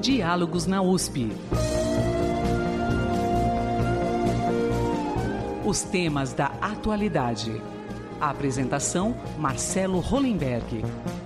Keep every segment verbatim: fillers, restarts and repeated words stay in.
Diálogos na U S P. Os temas da atualidade. A apresentação, Marcelo Hollenberg.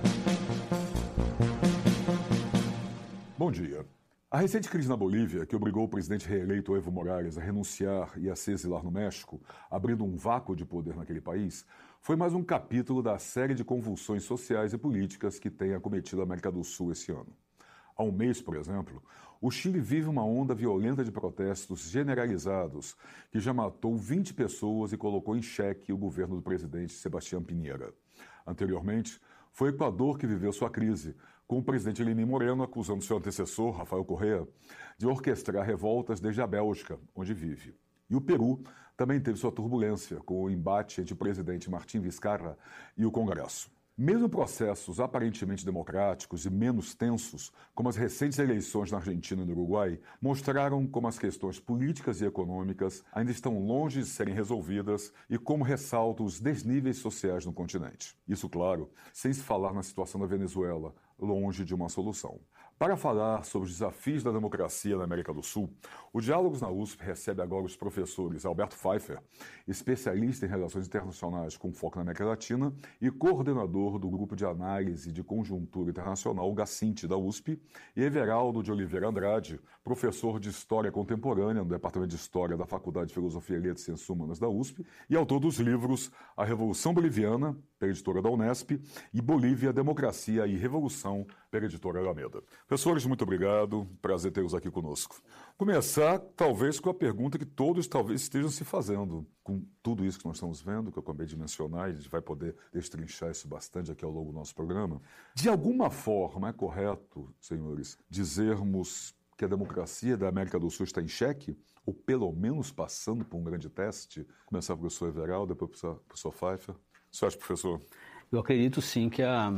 Bom dia. A recente crise na Bolívia, que obrigou o presidente reeleito Evo Morales a renunciar e a se exilar no México, abrindo um vácuo de poder naquele país, foi mais um capítulo da série de convulsões sociais e políticas que tem acometido a América do Sul esse ano. Há um mês, por exemplo, o Chile vive uma onda violenta de protestos generalizados que já matou vinte pessoas e colocou em xeque o governo do presidente Sebastián Piñera. Anteriormente, foi o Equador que viveu sua crise, com o presidente Lenín Moreno acusando seu antecessor, Rafael Correa, de orquestrar revoltas desde a Bélgica, onde vive. E o Peru também teve sua turbulência, com o embate entre o presidente Martín Vizcarra e o Congresso. Mesmo processos aparentemente democráticos e menos tensos, como as recentes eleições na Argentina e no Uruguai, mostraram como as questões políticas e econômicas ainda estão longe de serem resolvidas e como ressaltam os desníveis sociais no continente. Isso, claro, sem se falar na situação da Venezuela, longe de uma solução. Para falar sobre os desafios da democracia na América do Sul, o Diálogos na U S P recebe agora os professores Alberto Pfeiffer, especialista em relações internacionais com foco na América Latina e coordenador do Grupo de Análise de Conjuntura Internacional, o GACINT, da U S P, e Everaldo de Oliveira Andrade, professor de História Contemporânea no Departamento de História da Faculdade de Filosofia e Letras e Ciências Humanas da U S P e autor dos livros A Revolução Boliviana, pela editora da Unesp, e Bolívia, Democracia e Revolução, pela editora Alameda. Professores, muito obrigado. Prazer tê-los aqui conosco. Começar, talvez, com a pergunta que todos talvez estejam se fazendo. Com tudo isso que nós estamos vendo, que eu acabei de mencionar, e a gente vai poder destrinchar isso bastante aqui ao longo do nosso programa. De alguma forma, é correto, senhores, dizermos que a democracia da América do Sul está em xeque, ou pelo menos passando por um grande teste? Começar com o professor Everaldo, depois o professor Pfeiffer. O senhor acha, professor? Eu acredito sim que a,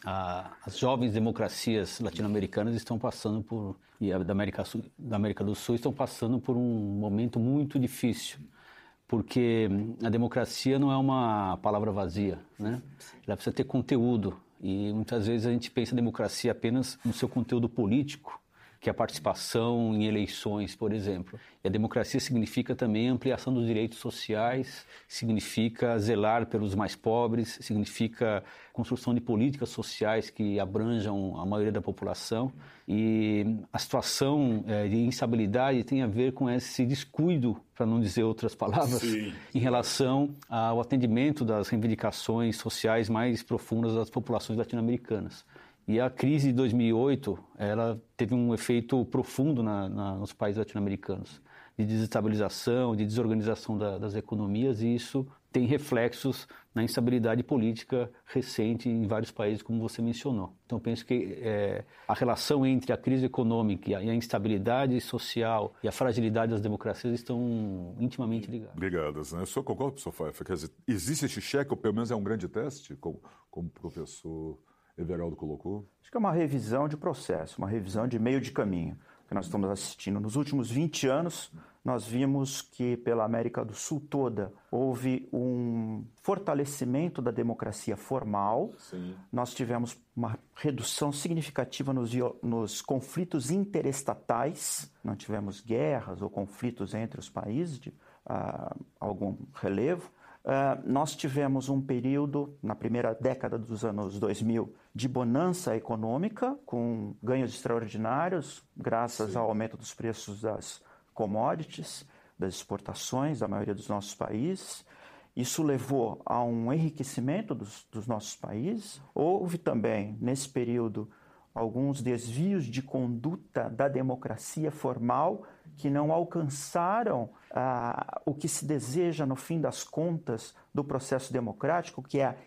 a, as jovens democracias latino-americanas estão passando por, e a da América, da América do Sul estão passando por um momento muito difícil, porque a democracia não é uma palavra vazia, né? Ela precisa ter conteúdo, e muitas vezes a gente pensa a democracia apenas no seu conteúdo político, que é a participação em eleições, por exemplo. E a democracia significa também a ampliação dos direitos sociais, significa zelar pelos mais pobres, significa construção de políticas sociais que abranjam a maioria da população. E a situação é, de instabilidade tem a ver com esse descuido, para não dizer outras palavras, Sim. em relação ao atendimento das reivindicações sociais mais profundas das populações latino-americanas. E a crise de dois mil e oito, ela teve um efeito profundo na, na, nos países latino-americanos, de desestabilização, de desorganização da, das economias, e isso tem reflexos na instabilidade política recente em vários países, como você mencionou. Então, penso que é, a relação entre a crise econômica e a, e a instabilidade social e a fragilidade das democracias estão intimamente ligadas. Ligadas, né? O senhor concorda, professor Pfeiffer? Quer dizer, existe esse cheque, ou pelo menos é um grande teste, como, como o professor Everaldo colocou? Acho que é uma revisão de processo, uma revisão de meio de caminho que nós estamos assistindo. Nos últimos vinte anos, nós vimos que pela América do Sul toda houve um fortalecimento da democracia formal. Sim. Nós tivemos uma redução significativa nos, nos conflitos interestatais. Não tivemos guerras ou conflitos entre os países de uh, algum relevo. Uh, nós tivemos um período, na primeira década dos anos dois mil, de bonança econômica, com ganhos extraordinários, graças Sim. ao aumento dos preços das commodities, das exportações da maioria dos nossos países. Isso levou a um enriquecimento dos, dos nossos países. Houve também, nesse período, alguns desvios de conduta da democracia formal que não alcançaram ah, o que se deseja no fim das contas do processo democrático, que é a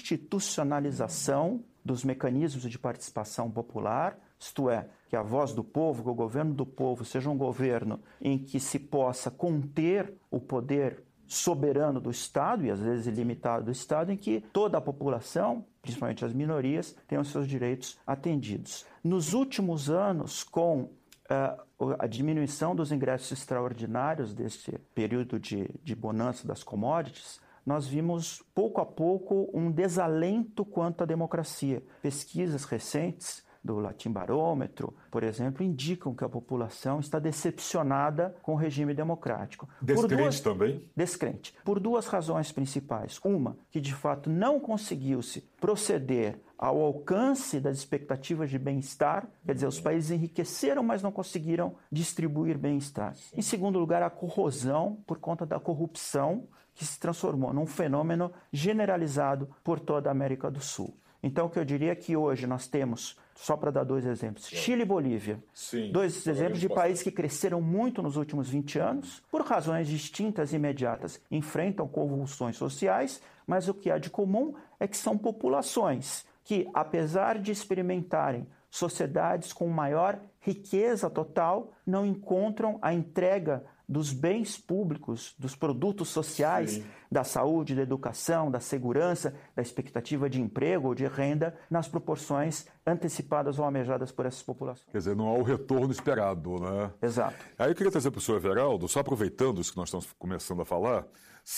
institucionalização dos mecanismos de participação popular, isto é, que a voz do povo, que o governo do povo seja um governo em que se possa conter o poder soberano do Estado, e às vezes ilimitado do Estado, em que toda a população, principalmente as minorias, tenham seus direitos atendidos. Nos últimos anos, com uh, a diminuição dos ingressos extraordinários desse período de, de bonança das commodities, nós vimos pouco a pouco um desalento quanto à democracia. Pesquisas recentes do Latin Barômetro, por exemplo, indicam que a população está decepcionada com o regime democrático. Descrente por duas... também? Descrente. Por duas razões principais. Uma, que de fato não conseguiu-se proceder ao alcance das expectativas de bem-estar, quer dizer, os países enriqueceram, mas não conseguiram distribuir bem-estar. Em segundo lugar, a corrosão por conta da corrupção, que se transformou num fenômeno generalizado por toda a América do Sul. Então, o que eu diria é que hoje nós temos, só para dar dois exemplos, Chile e Bolívia, Sim, dois exemplos de países que cresceram muito nos últimos vinte anos, por razões distintas e imediatas, enfrentam convulsões sociais, mas o que há de comum é que são populações que, apesar de experimentarem sociedades com maior riqueza total, não encontram a entrega dos bens públicos, dos produtos sociais, Sim. da saúde, da educação, da segurança, da expectativa de emprego ou de renda, nas proporções antecipadas ou almejadas por essas populações. Quer dizer, não há o retorno esperado, né? Exato. Aí eu queria trazer para o senhor Everaldo, só aproveitando isso que nós estamos começando a falar,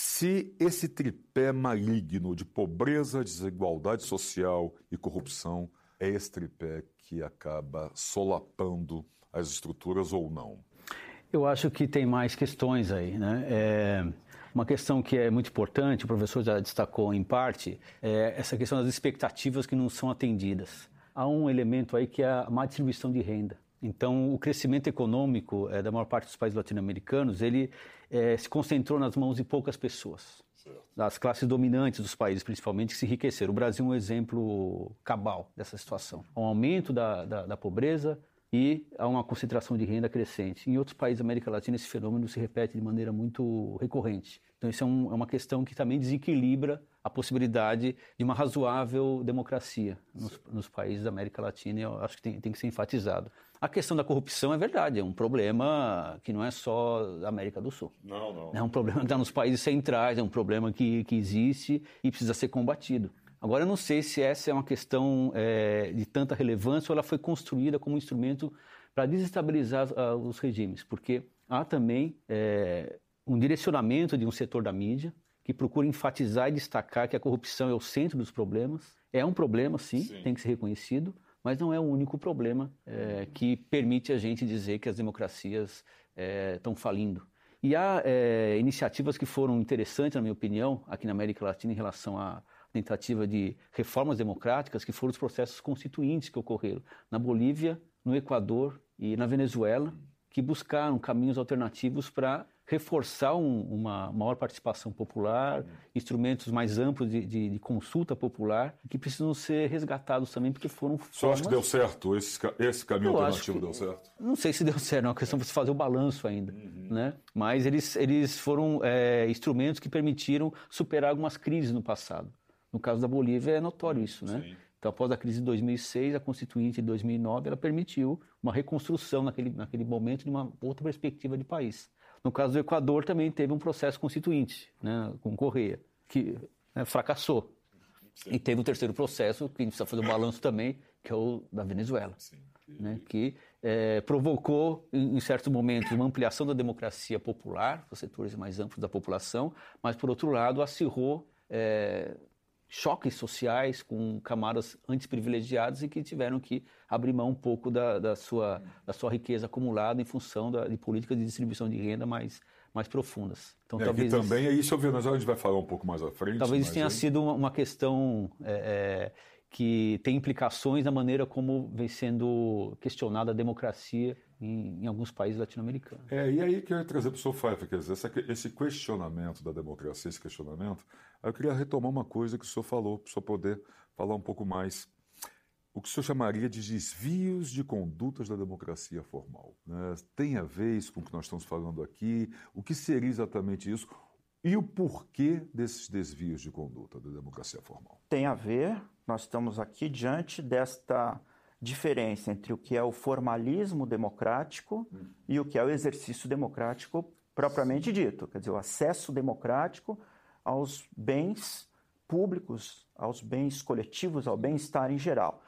se esse tripé maligno de pobreza, desigualdade social e corrupção é esse tripé que acaba solapando as estruturas ou não? Eu acho que tem mais questões aí, né? É uma questão que é muito importante, o professor já destacou em parte, é essa questão das expectativas que não são atendidas. Há um elemento aí que é a má distribuição de renda. Então, o crescimento econômico é, da maior parte dos países latino-americanos, ele é, se concentrou nas mãos de poucas pessoas. Certo. Das classes dominantes dos países, principalmente, que se enriqueceram. O Brasil é um exemplo cabal dessa situação. Há um aumento da, da, da pobreza, e há uma concentração de renda crescente. Em outros países da América Latina, esse fenômeno se repete de maneira muito recorrente. Então, isso é, um, é uma questão que também desequilibra a possibilidade de uma razoável democracia nos, nos países da América Latina, e eu acho que tem, tem que ser enfatizado. A questão da corrupção é verdade, é um problema que não é só da América do Sul. Não, não. É um problema que está nos países centrais, é um problema que, que existe e precisa ser combatido. Agora, eu não sei se essa é uma questão é, de tanta relevância ou ela foi construída como um instrumento para desestabilizar uh, os regimes, porque há também é, um direcionamento de um setor da mídia que procura enfatizar e destacar que a corrupção é o centro dos problemas. É um problema, sim, sim. tem que ser reconhecido, mas não é o único problema é, que permite a gente dizer que as democracias é, estão falindo. E há é, iniciativas que foram interessantes, na minha opinião, aqui na América Latina em relação a tentativa de reformas democráticas, que foram os processos constituintes que ocorreram na Bolívia, no Equador e na Venezuela, que buscaram caminhos alternativos para reforçar um, uma maior participação popular, instrumentos mais amplos de, de, de consulta popular, que precisam ser resgatados também, porque foram formas... Você acha que deu certo? Esse, esse caminho Eu alternativo que, deu certo? Não sei se deu certo, é uma questão de se fazer o balanço ainda, uhum. né? Mas eles, eles foram é, instrumentos que permitiram superar algumas crises no passado. No caso da Bolívia é notório isso, né? Sim. Então, após a crise de dois mil e seis, a Constituinte de dois mil e nove, ela permitiu uma reconstrução naquele, naquele momento de uma outra perspectiva de país. No caso do Equador, também teve um processo constituinte, né, com Correia, que né, fracassou. Sim. E teve o terceiro processo, que a gente precisa fazer um balanço também, que é o da Venezuela, Sim. né, que é, provocou, em, em certos momentos, uma ampliação da democracia popular, os setores mais amplos da população, mas, por outro lado, acirrou... É, choques sociais com camadas antes privilegiadas e que tiveram que abrir mão um pouco da, da, sua, da sua riqueza acumulada em função da, de políticas de distribuição de renda mais, mais profundas. Então, é, talvez que também, isso, Venezuela, a gente vai falar um pouco mais à frente. Talvez isso tenha aí... sido uma, uma questão é, é, que tem implicações na maneira como vem sendo questionada a democracia em, em alguns países latino-americanos. É, e aí que eu ia trazer para o senhor Pfeiffer, quer dizer, essa, esse questionamento da democracia, esse questionamento, eu queria retomar uma coisa que o senhor falou, para o senhor poder falar um pouco mais. O que o senhor chamaria de desvios de condutas da democracia formal, né? Tem a ver isso com o que nós estamos falando aqui? O que seria exatamente isso? E o porquê desses desvios de conduta da democracia formal? Tem a ver, nós estamos aqui diante desta diferença entre o que é o formalismo democrático hum. e o que é o exercício democrático propriamente dito, quer dizer, o acesso democrático aos bens públicos, aos bens coletivos, ao bem-estar em geral.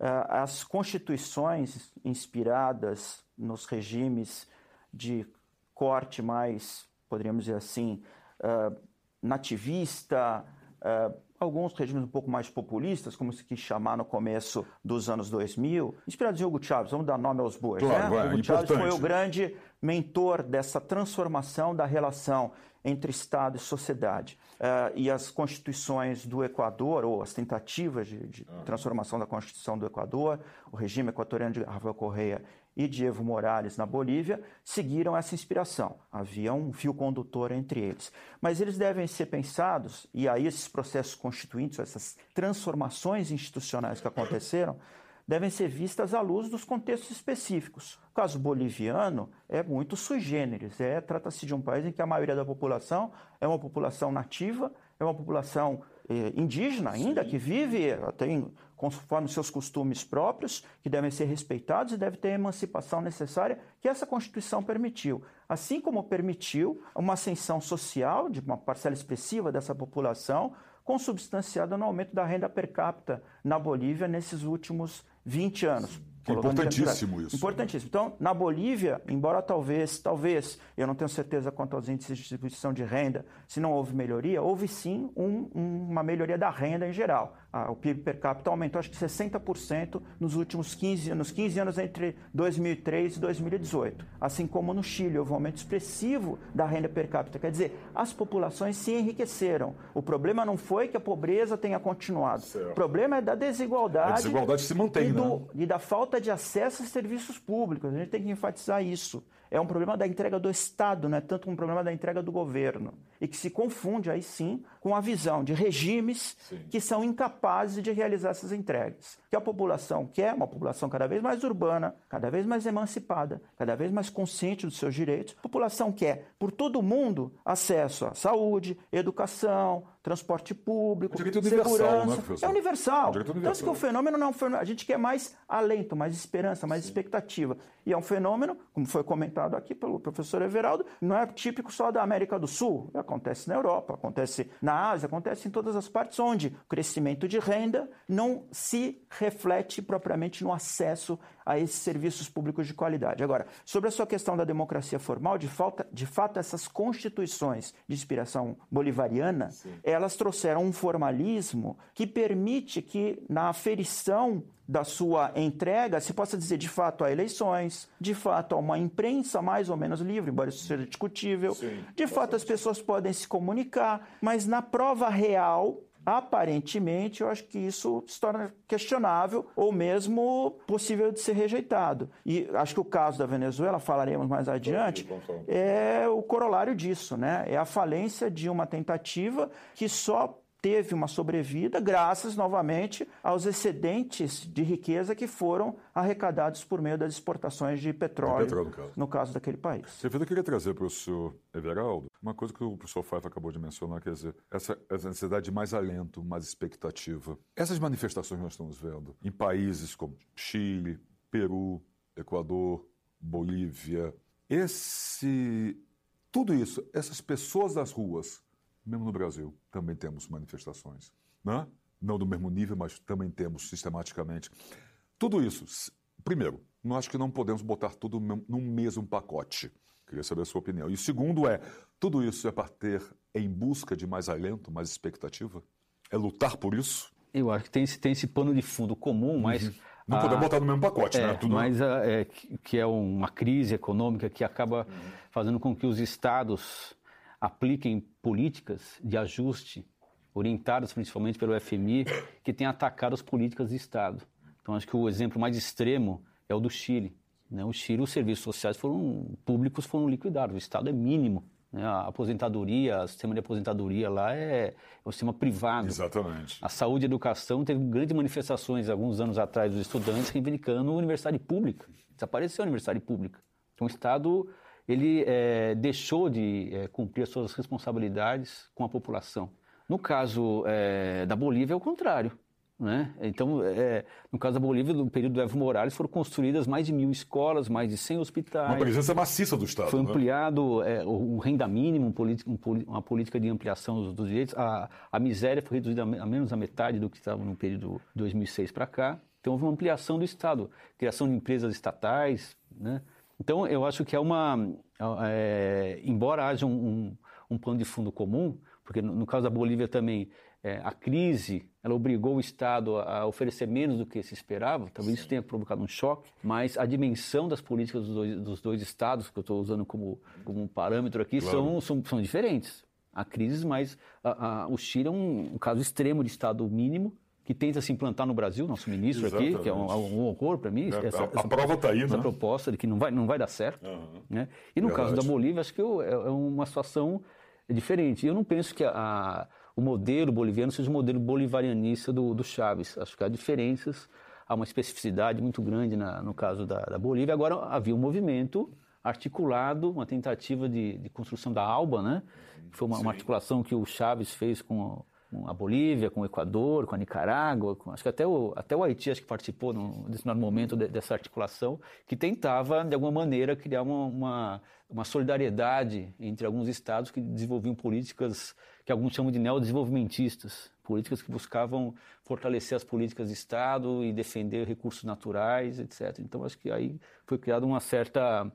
As constituições inspiradas nos regimes de corte mais, poderíamos dizer assim, nativista, uh, alguns regimes um pouco mais populistas, como se quis chamar no começo dos anos dois mil, inspirados em Hugo Chávez, vamos dar nome aos bois, claro, né? É, Hugo importante. Chávez foi o grande mentor dessa transformação da relação entre Estado e sociedade. Uh, e as constituições do Equador, ou as tentativas de, de uhum. transformação da Constituição do Equador, o regime equatoriano de Rafael Correa e de Evo Morales na Bolívia, seguiram essa inspiração. Havia um fio condutor entre eles. Mas eles devem ser pensados, e aí esses processos constituintes, essas transformações institucionais que aconteceram, devem ser vistas à luz dos contextos específicos. O caso boliviano é muito sui generis. É, trata-se de um país em que a maioria da população é uma população nativa, é uma população eh, indígena ainda, Sim. que vive, tem, conforme seus costumes próprios, que devem ser respeitados e deve ter a emancipação necessária que essa Constituição permitiu. Assim como permitiu uma ascensão social de uma parcela expressiva dessa população, consubstanciada no aumento da renda per capita na Bolívia nesses últimos vinte anos. Importantíssimo isso. Importantíssimo. Então, na Bolívia, embora talvez, talvez, eu não tenho certeza quanto aos índices de distribuição de renda, se não houve melhoria, houve sim um, um, uma melhoria da renda em geral. Ah, o P I B per capita aumentou acho que sessenta por cento nos últimos quinze anos, quinze anos entre dois mil e três e dois mil e dezoito. Assim como no Chile, houve um aumento expressivo da renda per capita. Quer dizer, as populações se enriqueceram. O problema não foi que a pobreza tenha continuado. Certo. O problema é da desigualdade. A desigualdade se mantém, e, do, né? e da falta de acesso a serviços públicos. A gente tem que enfatizar isso. É um problema da entrega do Estado, não é tanto um problema da entrega do governo. E que se confunde, aí sim, com a visão de regimes sim. que são incapazes de realizar essas entregas. Que a população quer, uma população cada vez mais urbana, cada vez mais emancipada, cada vez mais consciente dos seus direitos. A população quer, por todo mundo, acesso à saúde, educação, transporte público, direito segurança. Universal, né, professor? É universal. É direito universal. Tanto que o fenômeno não é um fenômeno. A gente quer mais alento, mais esperança, mais sim. expectativa. E é um fenômeno, como foi comentado aqui pelo professor Everaldo, não é típico só da América do Sul. Acontece na Europa, acontece na Ásia, acontece em todas as partes onde o crescimento de renda não se reflete propriamente no acesso a esses serviços públicos de qualidade. Agora, sobre a sua questão da democracia formal, de, falta, de fato, essas constituições de inspiração bolivariana, Sim. elas trouxeram um formalismo que permite que, na aferição da sua entrega, se possa dizer de fato há eleições, de fato há uma imprensa mais ou menos livre, embora isso seja discutível, Sim, de fato as pessoas podem se comunicar, mas na prova real, aparentemente, eu acho que isso se torna questionável ou mesmo possível de ser rejeitado. E acho que o caso da Venezuela, falaremos mais adiante, é o corolário disso, né? É a falência de uma tentativa que só teve uma sobrevida graças, novamente, aos excedentes de riqueza que foram arrecadados por meio das exportações de petróleo, petróleo no, caso. no caso daquele país. Eu queria trazer para o senhor Everaldo uma coisa que o professor Pfeiffer acabou de mencionar, quer dizer, essa, essa necessidade de mais alento, mais expectativa. Essas manifestações que nós estamos vendo em países como Chile, Peru, Equador, Bolívia, esse, tudo isso, essas pessoas das ruas, mesmo no Brasil, também temos manifestações, né? Não do mesmo nível, mas também temos sistematicamente. Tudo isso, primeiro, eu acho que não podemos botar tudo num mesmo pacote. Queria saber a sua opinião. E o segundo é, tudo isso é para ter em busca de mais alento, mais expectativa? É lutar por isso? Eu acho que tem esse, tem esse pano de fundo comum, mas... Uhum. Não a, podemos botar no mesmo pacote, é, né? Tudo mas a, é, que é uma crise econômica que acaba uhum. fazendo com que os estados apliquem políticas de ajuste, orientadas principalmente pelo F M I, que tem atacado as políticas de Estado. Então, acho que o exemplo mais extremo é o do Chile. Né? O Chile, os serviços sociais foram, públicos foram liquidados, o Estado é mínimo. Né? A aposentadoria, o sistema de aposentadoria lá é, é um sistema privado. Exatamente. A saúde e a educação teve grandes manifestações, alguns anos atrás, dos estudantes reivindicando a universidade pública. Desapareceu a universidade pública. Então, o Estado... ele é, deixou de é, cumprir as suas responsabilidades com a população. No caso é, da Bolívia, é o contrário. Né? Então, é, no caso da Bolívia, no período do Evo Morales, foram construídas mais de mil escolas, mais de cem hospitais. Uma presença maciça do Estado. Foi ampliado né? é, o, o renda mínimo, um politi- um, uma política de ampliação dos, dos direitos. A, a miséria foi reduzida a menos da metade do que estava no período de dois mil e seis para cá. Então, houve uma ampliação do Estado, criação de empresas estatais, né? Então, eu acho que é uma... É, embora haja um, um, um plano de fundo comum, porque no, no caso da Bolívia também é, a crise ela obrigou o Estado a oferecer menos do que se esperava, talvez isso tenha provocado um choque, mas a dimensão das políticas dos dois, dos dois Estados, que eu estou usando como, como um parâmetro aqui, claro. são, são, são diferentes. Há crises, mas a, a, o Chile é um, um caso extremo de Estado mínimo, que tenta se implantar no Brasil, nosso ministro Exatamente. aqui, que é um, um horror para mim. É, essa, a, a prova está aí, essa né? proposta de que não vai, não vai dar certo. Uhum. Né? E no Verdade. caso da Bolívia, acho que eu, é, é uma situação diferente. Eu não penso que a, a, o modelo boliviano seja o modelo bolivarianista do, do Chávez. Acho que há diferenças, há uma especificidade muito grande na, no caso da, da Bolívia. Agora, havia um movimento articulado, uma tentativa de, de construção da ALBA, né? Foi uma, uma articulação que o Chávez fez com a Bolívia, com o Equador, com a Nicarágua, com, acho que até o, até o Haiti acho que participou num determinado momento de, dessa articulação, que tentava, de alguma maneira, criar uma, uma, uma solidariedade entre alguns estados que desenvolviam políticas que alguns chamam de neodesenvolvimentistas, políticas que buscavam fortalecer as políticas de Estado e defender recursos naturais, etcétera. Então, acho que aí foi criada uma certa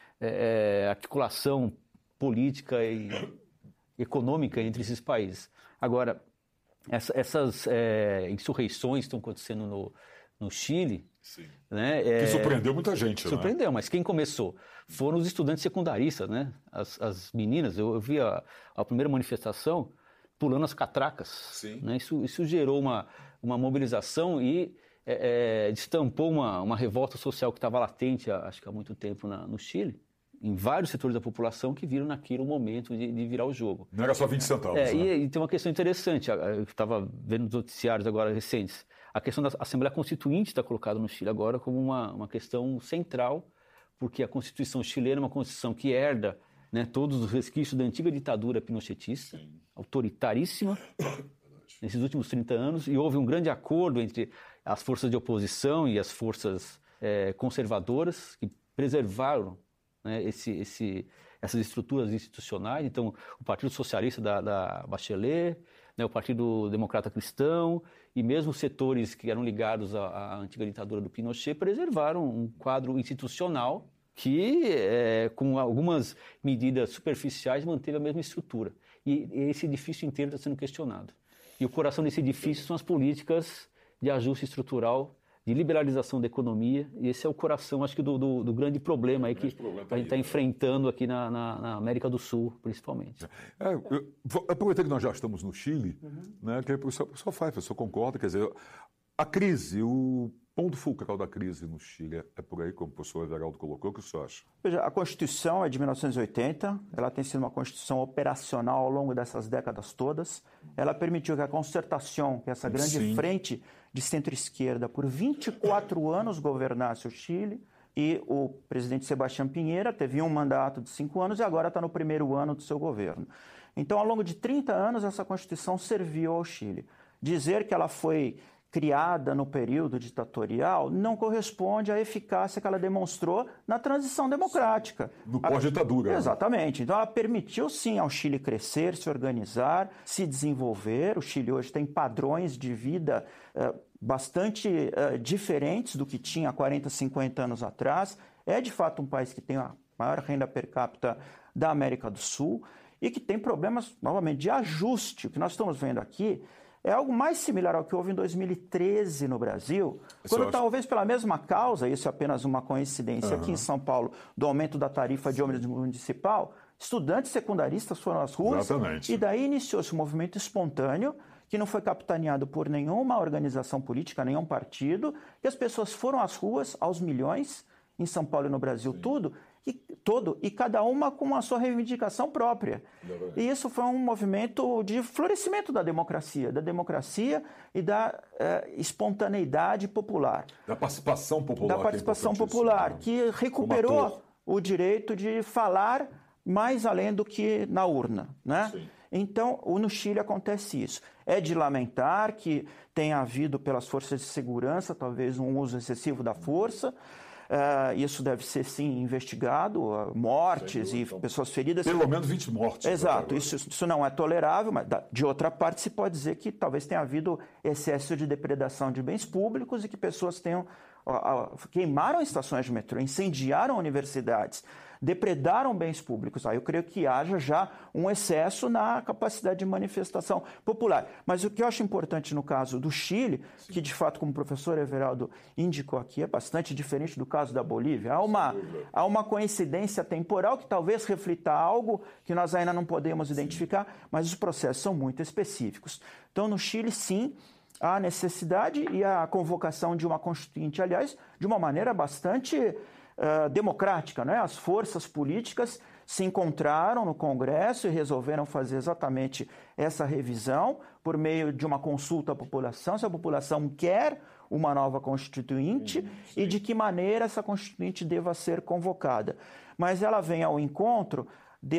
é, articulação política e econômica entre esses países. Agora, essa, essas é, insurreições que estão acontecendo no, no Chile... Sim. Né, é, que surpreendeu muita gente, Surpreendeu, né? Mas quem começou? Foram os estudantes secundaristas, né? As, as meninas. Eu, eu vi a, a primeira manifestação pulando as catracas. Sim. Né? Isso, isso gerou uma, uma mobilização e é, é, destampou uma, uma revolta social que estava latente, acho que há muito tempo na, no Chile, em vários setores da população que viram naquilo o momento de, de virar o jogo. Não era só vinte centavos. É, né? e, e tem uma questão interessante, eu estava vendo nos noticiários agora recentes, a questão da Assembleia Constituinte está colocada no Chile agora como uma, uma questão central, porque a Constituição chilena é uma Constituição que herda, né, todos os resquícios da antiga ditadura pinochetista, Sim. autoritaríssima, nesses últimos trinta anos, e houve um grande acordo entre as forças de oposição e as forças é, conservadoras que preservaram Né, esse, esse, essas estruturas institucionais. Então, o Partido Socialista da, da Bachelet, né, o Partido Democrata Cristão e mesmo setores que eram ligados à, à antiga ditadura do Pinochet preservaram um quadro institucional que, é, com algumas medidas superficiais, manteve a mesma estrutura. E esse edifício inteiro está sendo questionado. E o coração desse edifício são as políticas de ajuste estrutural, de liberalização da economia, e esse é o coração, acho que, do, do, do grande problema aí que problema tá a gente está enfrentando aqui na, na, na América do Sul, principalmente. É, eu, aproveitando que nós já estamos no Chile, uhum. né, que o professor Pfeiffer, o senhor concorda, quer dizer, a crise, o ponto fulcral da crise no Chile é por aí, como o professor Everaldo colocou, o que o senhor acha? Veja, a Constituição é de mil novecentos e oitenta, ela tem sido uma Constituição operacional ao longo dessas décadas todas, ela permitiu que a Concertação, que é essa grande Sim. frente de centro-esquerda, por vinte e quatro anos governasse o Chile, e o presidente Sebastián Piñera teve um mandato de cinco anos e agora está no primeiro ano do seu governo. Então, ao longo de trinta anos, essa Constituição serviu ao Chile. Dizer que ela foi criada no período ditatorial não corresponde à eficácia que ela demonstrou na transição democrática. No pós-ditadura. Exatamente. Então, ela permitiu, sim, ao Chile crescer, se organizar, se desenvolver. O Chile hoje tem padrões de vida eh, bastante eh, diferentes do que tinha há quarenta, cinquenta anos atrás. É, de fato, um país que tem a maior renda per capita da América do Sul e que tem problemas, novamente, de ajuste. O que nós estamos vendo aqui é algo mais similar ao que houve em dois mil e treze no Brasil, quando acho... talvez pela mesma causa, isso é apenas uma coincidência, uhum. aqui em São Paulo, do aumento da tarifa de ônibus municipal, estudantes secundaristas foram às ruas. Exatamente. E daí iniciou-se um movimento espontâneo que não foi capitaneado por nenhuma organização política, nenhum partido, e as pessoas foram às ruas, aos milhões, em São Paulo e no Brasil, Sim. tudo, e, todo, e cada uma com a sua reivindicação própria. E isso foi um movimento de florescimento da democracia, da democracia e da eh, espontaneidade popular. Da participação popular. Da participação que é popular, né? Que recuperou o direito de falar mais além do que na urna, né? Sim. Então, no Chile acontece isso. É de lamentar que tenha havido pelas forças de segurança talvez um uso excessivo da força. Uh, isso deve ser, sim, investigado, uh, mortes e então, pessoas feridas. Pelo menos vinte mortes. Exato, isso, isso não é tolerável, mas de outra parte se pode dizer que talvez tenha havido excesso de depredação de bens públicos e que pessoas tenham queimaram estações de metrô, incendiaram universidades, depredaram bens públicos. Aí eu creio que haja já um excesso na capacidade de manifestação popular. Mas o que eu acho importante no caso do Chile, Sim. que de fato, como o professor Everaldo indicou aqui, é bastante diferente do caso da Bolívia. Há uma, há uma coincidência temporal que talvez reflita algo que nós ainda não podemos identificar, Sim. mas os processos são muito específicos. Então, no Chile, sim, há necessidade e a convocação de uma constituinte, aliás, de uma maneira bastante uh, democrática, né? As forças políticas se encontraram no Congresso e resolveram fazer exatamente essa revisão por meio de uma consulta à população, se a população quer uma nova constituinte sim, sim. e de que maneira essa constituinte deva ser convocada. Mas ela vem ao encontro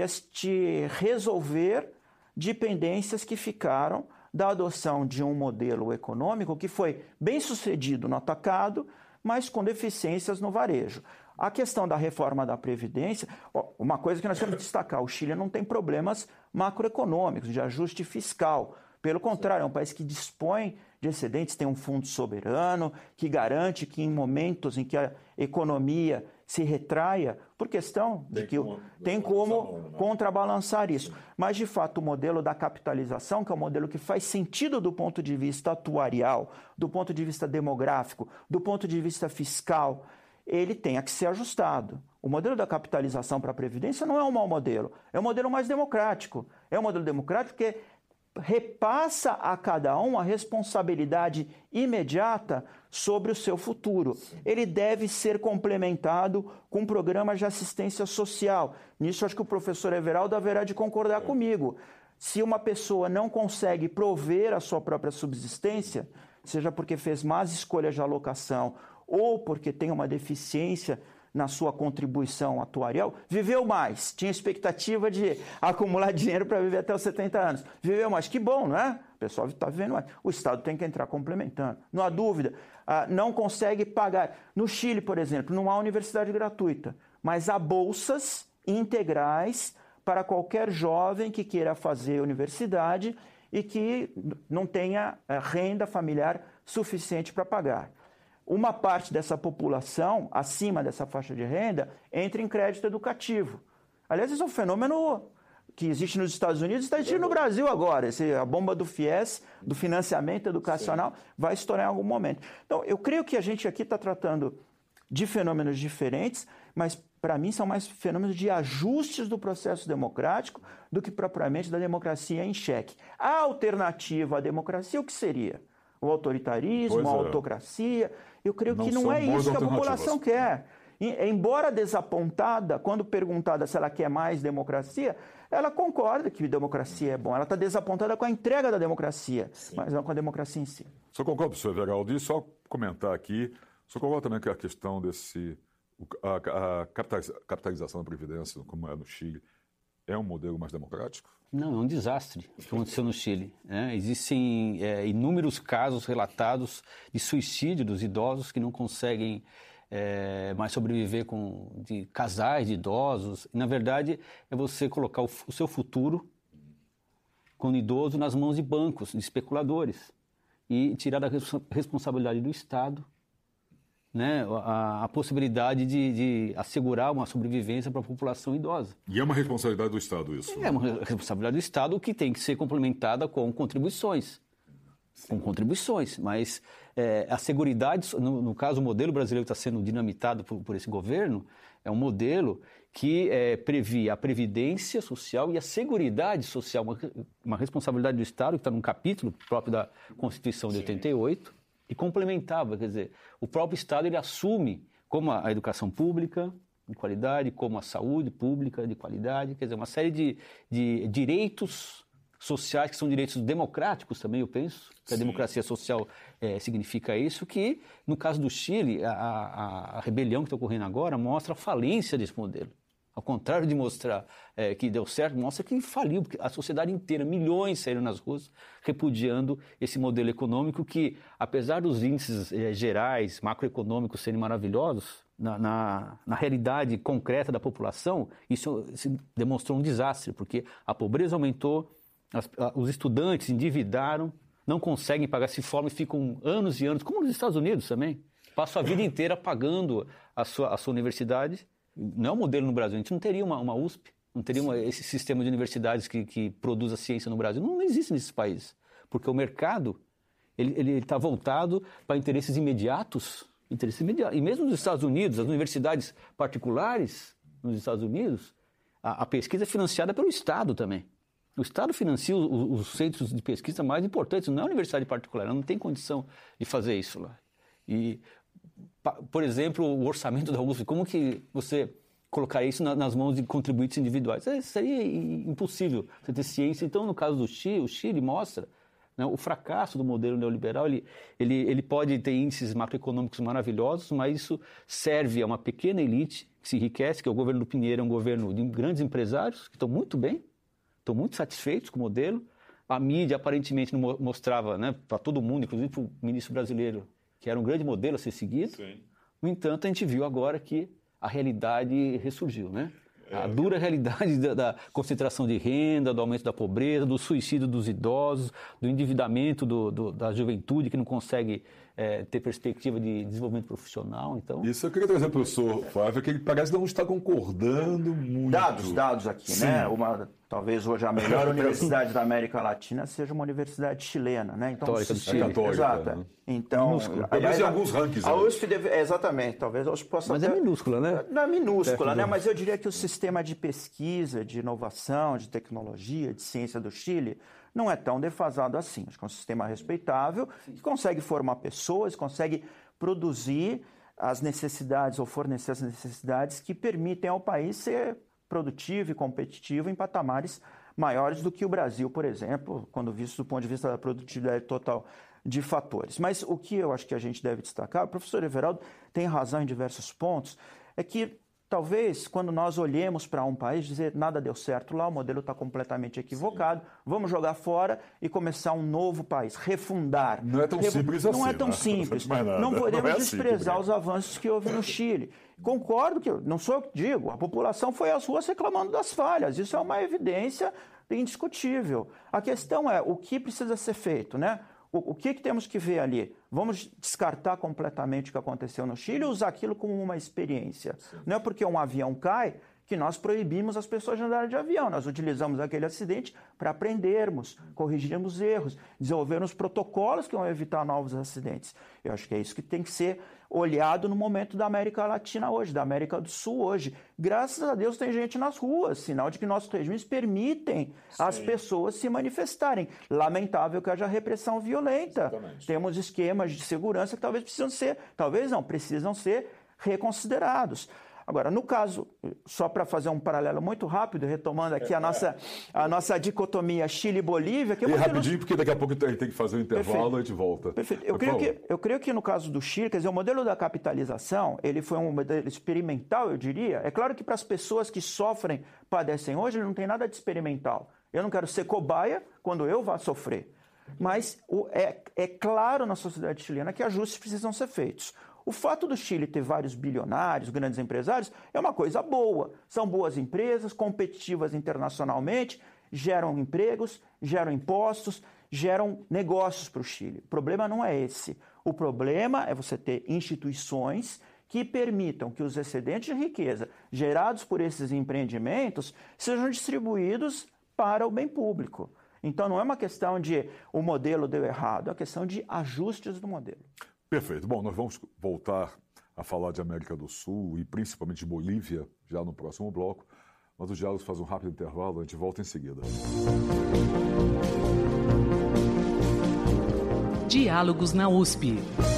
deste resolver de pendências que ficaram da adoção de um modelo econômico que foi bem sucedido no atacado, mas com deficiências no varejo. A questão da reforma da Previdência, uma coisa que nós temos que destacar, o Chile não tem problemas macroeconômicos, de ajuste fiscal. Pelo contrário, é um país que dispõe de excedentes, tem um fundo soberano, que garante que em momentos em que a economia se retraia, por questão de tem que como, tem como contrabalançar isso. Mas, de fato, o modelo da capitalização, que é um modelo que faz sentido do ponto de vista atuarial, do ponto de vista demográfico, do ponto de vista fiscal, ele tenha que ser ajustado. O modelo da capitalização para a Previdência não é um mau modelo, é um modelo mais democrático. É um modelo democrático que repassa a cada um a responsabilidade imediata sobre o seu futuro. Sim. Ele deve ser complementado com programas de assistência social. Nisso, acho que o professor Everaldo haverá de concordar é. comigo. Se uma pessoa não consegue prover a sua própria subsistência, seja porque fez más escolhas de alocação ou porque tem uma deficiência na sua contribuição atuarial, viveu mais, tinha expectativa de acumular dinheiro para viver até os setenta anos. Viveu mais, que bom, não é? O pessoal está vivendo mais. O Estado tem que entrar complementando. Não há dúvida, ah, não consegue pagar. No Chile, por exemplo, não há universidade gratuita, mas há bolsas integrais para qualquer jovem que queira fazer universidade e que não tenha ah, renda familiar suficiente para pagar. Uma parte dessa população, acima dessa faixa de renda, entra em crédito educativo. Aliás, esse é um fenômeno que existe nos Estados Unidos e está existindo no Brasil agora. Esse, a bomba do FIES, do financiamento educacional, Sim. vai estourar em algum momento. Então, eu creio que a gente aqui está tratando de fenômenos diferentes, mas, para mim, são mais fenômenos de ajustes do processo democrático do que propriamente da democracia em xeque. A alternativa à democracia, o que seria? O autoritarismo, pois a autocracia... É. Eu creio não que não é isso que a população quer. Embora desapontada, quando perguntada se ela quer mais democracia, ela concorda que democracia é bom. Ela está desapontada com a entrega da democracia, Sim. mas não com a democracia em si. O senhor concorda, professor Everaldo? E só comentar aqui, o senhor concorda também que a questão desse... a, a capitalização da Previdência, como é no Chile, é um modelo mais democrático? Não, é um desastre o que aconteceu no Chile. Né? Existem é, inúmeros casos relatados de suicídio dos idosos que não conseguem é, mais sobreviver com de casais de idosos. E, na verdade, é você colocar o, o seu futuro com o idoso nas mãos de bancos, de especuladores, e tirar da responsabilidade do Estado, né, a, a possibilidade de, de assegurar uma sobrevivência para a população idosa. E é uma responsabilidade do Estado isso? É uma responsabilidade do Estado que tem que ser complementada com contribuições. Sim. Com contribuições, mas é, a seguridade, no, no caso o modelo brasileiro que está sendo dinamitado por, por esse governo, é um modelo que é, previa a previdência social e a seguridade social, uma, uma responsabilidade do Estado que está num capítulo próprio da Constituição de oitenta e oito, e complementava, quer dizer, o próprio Estado ele assume como a educação pública de qualidade, como a saúde pública de qualidade, quer dizer, uma série de, de direitos sociais que são direitos democráticos também, eu penso, que a democracia social é, significa isso, que no caso do Chile, a, a, a rebelião que está ocorrendo agora mostra a falência desse modelo. Ao contrário de mostrar é, que deu certo, mostra que faliu, porque a sociedade inteira, milhões saíram nas ruas repudiando esse modelo econômico que, apesar dos índices é, gerais, macroeconômicos serem maravilhosos, na, na, na realidade concreta da população, isso se demonstrou um desastre, porque a pobreza aumentou, as, a, os estudantes endividaram, não conseguem pagar, se formam e ficam anos e anos, como nos Estados Unidos também. passam a vida inteira pagando a sua, a sua universidade. Não é um modelo no Brasil, a gente não teria uma, uma U S P, não teria uma, esse sistema de universidades que, que produz a ciência no Brasil. Não, não existe nesses países, porque o mercado ele está voltado para interesses imediatos, interesses imediatos. E mesmo nos Estados Unidos, as universidades particulares nos Estados Unidos, a, a pesquisa é financiada pelo Estado também. O Estado financia os, os centros de pesquisa mais importantes, não é a universidade particular, ela não tem condição de fazer isso lá. E, por exemplo, o orçamento da U S P, como que você colocaria isso nas mãos de contribuintes individuais? Seria impossível você ter ciência. Então, no caso do Chile, o Chile mostra, né, o fracasso do modelo neoliberal. Ele, ele, ele pode ter índices macroeconômicos maravilhosos, mas isso serve a uma pequena elite que se enriquece, que é o governo do Pinheiro, é um governo de grandes empresários que estão muito bem, estão muito satisfeitos com o modelo. A mídia aparentemente não mostrava, né, para todo mundo, inclusive para o ministro brasileiro, que era um grande modelo a ser seguido. Sim. No entanto, a gente viu agora que a realidade ressurgiu, né? A é. dura realidade da, da concentração de renda, do aumento da pobreza, do suicídio dos idosos, do endividamento do, do, da juventude que não consegue é, ter perspectiva de desenvolvimento profissional. Então... Isso eu queria trazer para o professor Flávio, que ele parece não estar concordando muito. Dados, dados aqui, Sim. né? Uma, talvez hoje a melhor universidade da América Latina seja uma universidade chilena, né? Então, católica do Chile. É católica, Exato. Né? Então, aliás, em alguns rankings. A U S P deve, exatamente, talvez a U S P possa Mas até, é minúscula, né? Não é minúscula, né? Mas eu diria que o sistema de pesquisa, de inovação, de tecnologia, de ciência do Chile não é tão defasado assim. Acho que é um sistema respeitável, que consegue formar pessoas, consegue produzir as necessidades ou fornecer as necessidades que permitem ao país ser produtivo e competitivo em patamares maiores do que o Brasil, por exemplo, quando visto do ponto de vista da produtividade total de fatores. Mas o que eu acho que a gente deve destacar, o professor Everaldo tem razão em diversos pontos, é que talvez quando nós olhemos para um país dizer nada deu certo lá, o modelo está completamente equivocado, Sim. vamos jogar fora e começar um novo país, refundar. Não é tão Refu... simples assim. Não é tão né? simples. Não, não podemos não é desprezar assim, os avanços que houve no Chile. Concordo que, não sou eu que digo, a população foi às ruas reclamando das falhas, isso é uma evidência indiscutível. A questão é o que precisa ser feito, né? O, o que, que temos que ver ali? Vamos descartar completamente o que aconteceu no Chile e usar aquilo como uma experiência. Sim. Não é porque um avião cai que nós proibimos as pessoas de andarem de avião. Nós utilizamos aquele acidente para aprendermos, corrigirmos erros, desenvolvermos protocolos que vão evitar novos acidentes. Eu acho que é isso que tem que ser olhado no momento da América Latina hoje, da América do Sul hoje. Graças a Deus tem gente nas ruas, sinal de que nossos regimes permitem Sim. as pessoas se manifestarem. Lamentável que haja repressão violenta. Exatamente. Temos esquemas de segurança que talvez precisam ser, talvez não, precisam ser reconsiderados. Agora, no caso, só para fazer um paralelo muito rápido, retomando aqui a nossa, a nossa dicotomia Chile e Bolívia... Que e modelo... rapidinho, porque daqui a pouco a gente tem que fazer um intervalo e a gente volta. Perfeito. Eu creio, que, eu creio que no caso do Chile, quer dizer, o modelo da capitalização, ele foi um modelo experimental, eu diria. É claro que para as pessoas que sofrem, padecem hoje, ele não tem nada de experimental. Eu não quero ser cobaia quando eu vá sofrer. Mas o, é, é claro na sociedade chilena que ajustes precisam ser feitos. O fato do Chile ter vários bilionários, grandes empresários, é uma coisa boa. São boas empresas, competitivas internacionalmente, geram empregos, geram impostos, geram negócios para o Chile. O problema não é esse. O problema é você ter instituições que permitam que os excedentes de riqueza gerados por esses empreendimentos sejam distribuídos para o bem público. Então não é uma questão de o modelo deu errado, é uma questão de ajustes do modelo. Perfeito. Bom, nós vamos voltar a falar de América do Sul e principalmente de Bolívia já no próximo bloco, mas o Diálogos faz um rápido intervalo, a gente volta em seguida. Diálogos na U S P.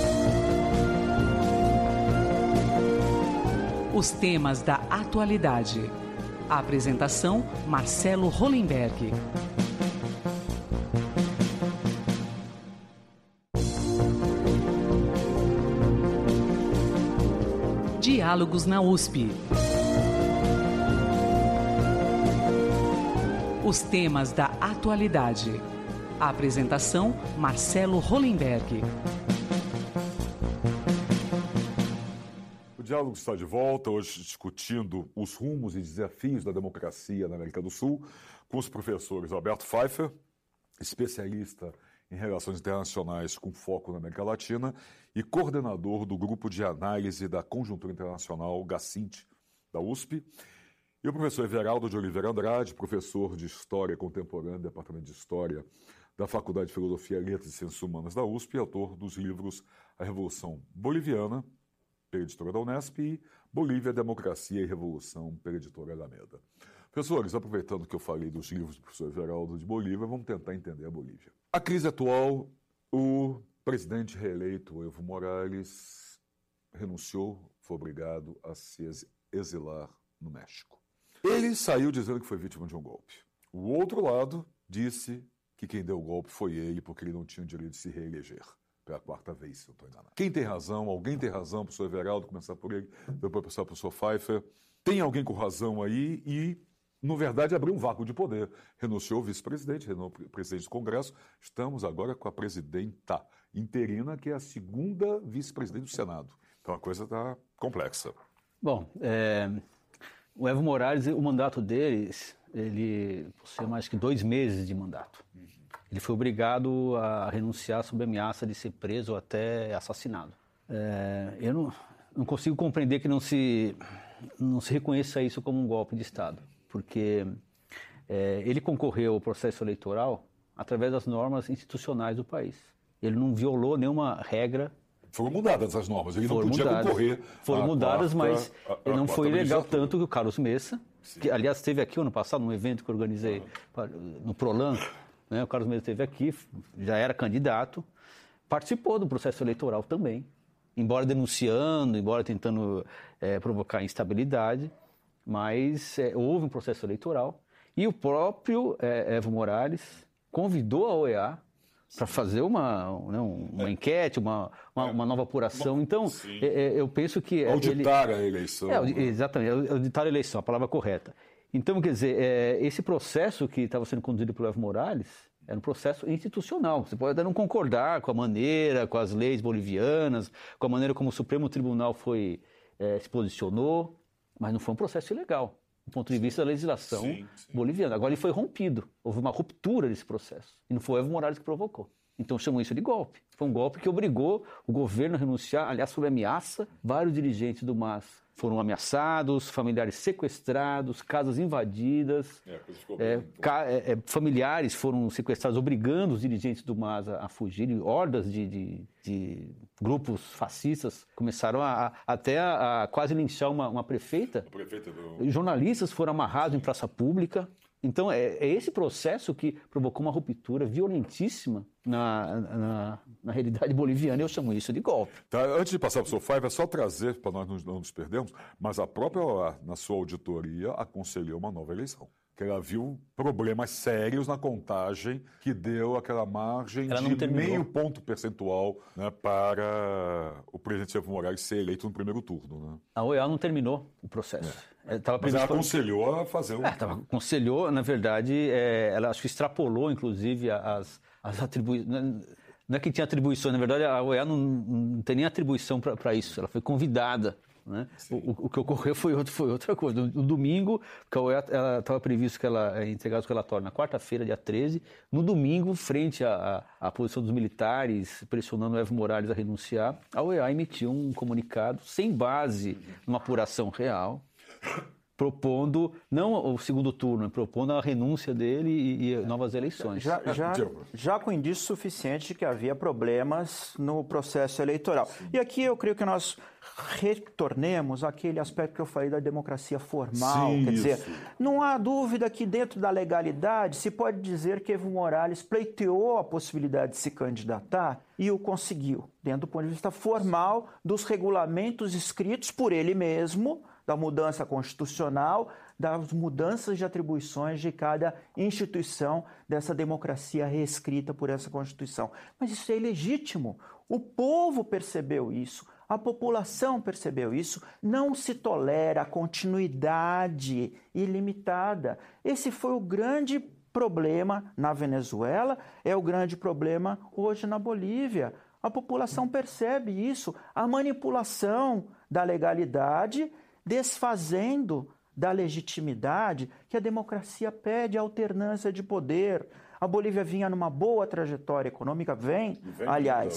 Os temas da atualidade. A apresentação, Marcelo Hollenberg. Diálogos na U S P. Os temas da atualidade. A apresentação, Marcelo Hollenberg. O Diálogo está de volta, hoje discutindo os rumos e desafios da democracia na América do Sul, com os professores Alberto Pfeiffer, especialista em relações internacionais com foco na América Latina, e coordenador do Grupo de Análise da Conjuntura Internacional, GACINT, da U S P, e o professor Everaldo de Oliveira Andrade, professor de História Contemporânea, Departamento de História da Faculdade de Filosofia, Letras e Ciências Humanas da U S P, e autor dos livros A Revolução Boliviana, pela editora da Unesp, e Bolívia, Democracia e Revolução, pela editora Alameda. Professores, aproveitando que eu falei dos livros do professor Everaldo de Bolívia, vamos tentar entender a Bolívia. A crise atual, o presidente reeleito Evo Morales renunciou, foi obrigado a se exilar no México. Ele saiu dizendo que foi vítima de um golpe. O outro lado disse que quem deu o golpe foi ele, porque ele não tinha o direito de se reeleger pela quarta vez, se eu estou enganado. Quem tem razão? Alguém tem razão, professor Everaldo, começar por ele, depois passar para o professor Pfeiffer. Tem alguém com razão aí e, na verdade, abriu um vácuo de poder. Renunciou o vice-presidente, renunciou o presidente do Congresso. Estamos agora com a presidenta interina, que é a segunda vice-presidente do Senado. Então a coisa está complexa. Bom, é, o Evo Morales, o mandato deles, ele possui mais que dois meses de mandato. Ele foi obrigado a renunciar sob ameaça de ser preso ou até assassinado. É, eu não, não consigo compreender que não se, não se reconheça isso como um golpe de Estado, porque é, ele concorreu ao processo eleitoral através das normas institucionais do país. Ele não violou nenhuma regra. Foram mudadas as normas, ele não foram podia mudadas, concorrer. Foram mudadas, quarta, mas a, a, ele não foi ilegal, legislatura. tanto que o Carlos Messa, Sim. que aliás esteve aqui ano passado, num evento que eu organizei ah. no Prolan, né, o Carlos Messa esteve aqui, já era candidato, participou do processo eleitoral também, embora denunciando, embora tentando é, provocar instabilidade, mas é, houve um processo eleitoral e o próprio é, Evo Morales convidou a O E A para fazer uma, né, uma é. enquete, uma, uma, uma nova apuração. Então, é, eu penso que... Auditar ele, a eleição. É, exatamente, auditar a eleição, a palavra correta. Então, quer dizer, é, esse processo que estava sendo conduzido pelo Evo Morales era um processo institucional. Você pode até não concordar com a maneira, com as leis bolivianas, com a maneira como o Supremo Tribunal foi, é, se posicionou, mas não foi um processo ilegal, do ponto de vista da legislação sim, sim. boliviana. Agora ele foi rompido, houve uma ruptura desse processo, e não foi o Evo Morales que provocou. Então chamam isso de golpe. Foi um golpe que obrigou o governo a renunciar, aliás, sob ameaça. Vários dirigentes do M A S foram ameaçados, familiares sequestrados, casas invadidas. É, é, ca, é, familiares foram sequestrados, obrigando os dirigentes do M A S a, a fugirem. Hordas de, de, de grupos fascistas começaram a, a, até a, a quase linchar uma, uma prefeita. A prefeita do... Jornalistas foram amarrados em praça pública. Então, é, é esse processo que provocou uma ruptura violentíssima na, na, na realidade boliviana. Eu chamo isso de golpe. Tá, antes de passar para o senhor Faiva, é só trazer, para nós não, não nos perdermos, mas a própria O E A, na sua auditoria, aconselhou uma nova eleição. Que ela viu problemas sérios na contagem que deu aquela margem de meio ponto percentual, né, para o presidente Evo Morales ser eleito no primeiro turno. Né? A O E A não terminou o processo. É. Ela Mas ela aconselhou a fazer um... É, tava, aconselhou, na verdade, é, ela acho que extrapolou, inclusive, as, as atribuições... Não é que tinha atribuições, na verdade, a O E A não, não tem nem atribuição para isso, ela foi convidada. Né? O, o que ocorreu foi, outro, foi outra coisa. No domingo, porque a O E A estava previsto que ela entregasse o relatório na quarta-feira, dia treze. No domingo, frente à, à posição dos militares, pressionando o Evo Morales a renunciar, a O E A emitiu um comunicado sem base numa apuração real, propondo, não o segundo turno, propondo a renúncia dele e, e novas eleições. Já, já, já com indício suficiente que havia problemas no processo eleitoral. Sim. E aqui eu creio que nós retornemos àquele aspecto que eu falei da democracia formal. Sim, Quer dizer, isso. não há dúvida que dentro da legalidade se pode dizer que Evo Morales pleiteou a possibilidade de se candidatar e o conseguiu, dentro do ponto de vista formal dos regulamentos escritos por ele mesmo, da mudança constitucional, das mudanças de atribuições de cada instituição dessa democracia reescrita por essa Constituição. Mas isso é ilegítimo. O povo percebeu isso, a população percebeu isso. Não se tolera a continuidade ilimitada. Esse foi o grande problema na Venezuela, é o grande problema hoje na Bolívia. A população percebe isso, a manipulação da legalidade, desfazendo da legitimidade que a democracia pede, a alternância de poder. A Bolívia vinha numa boa trajetória econômica, vem, vem aliás,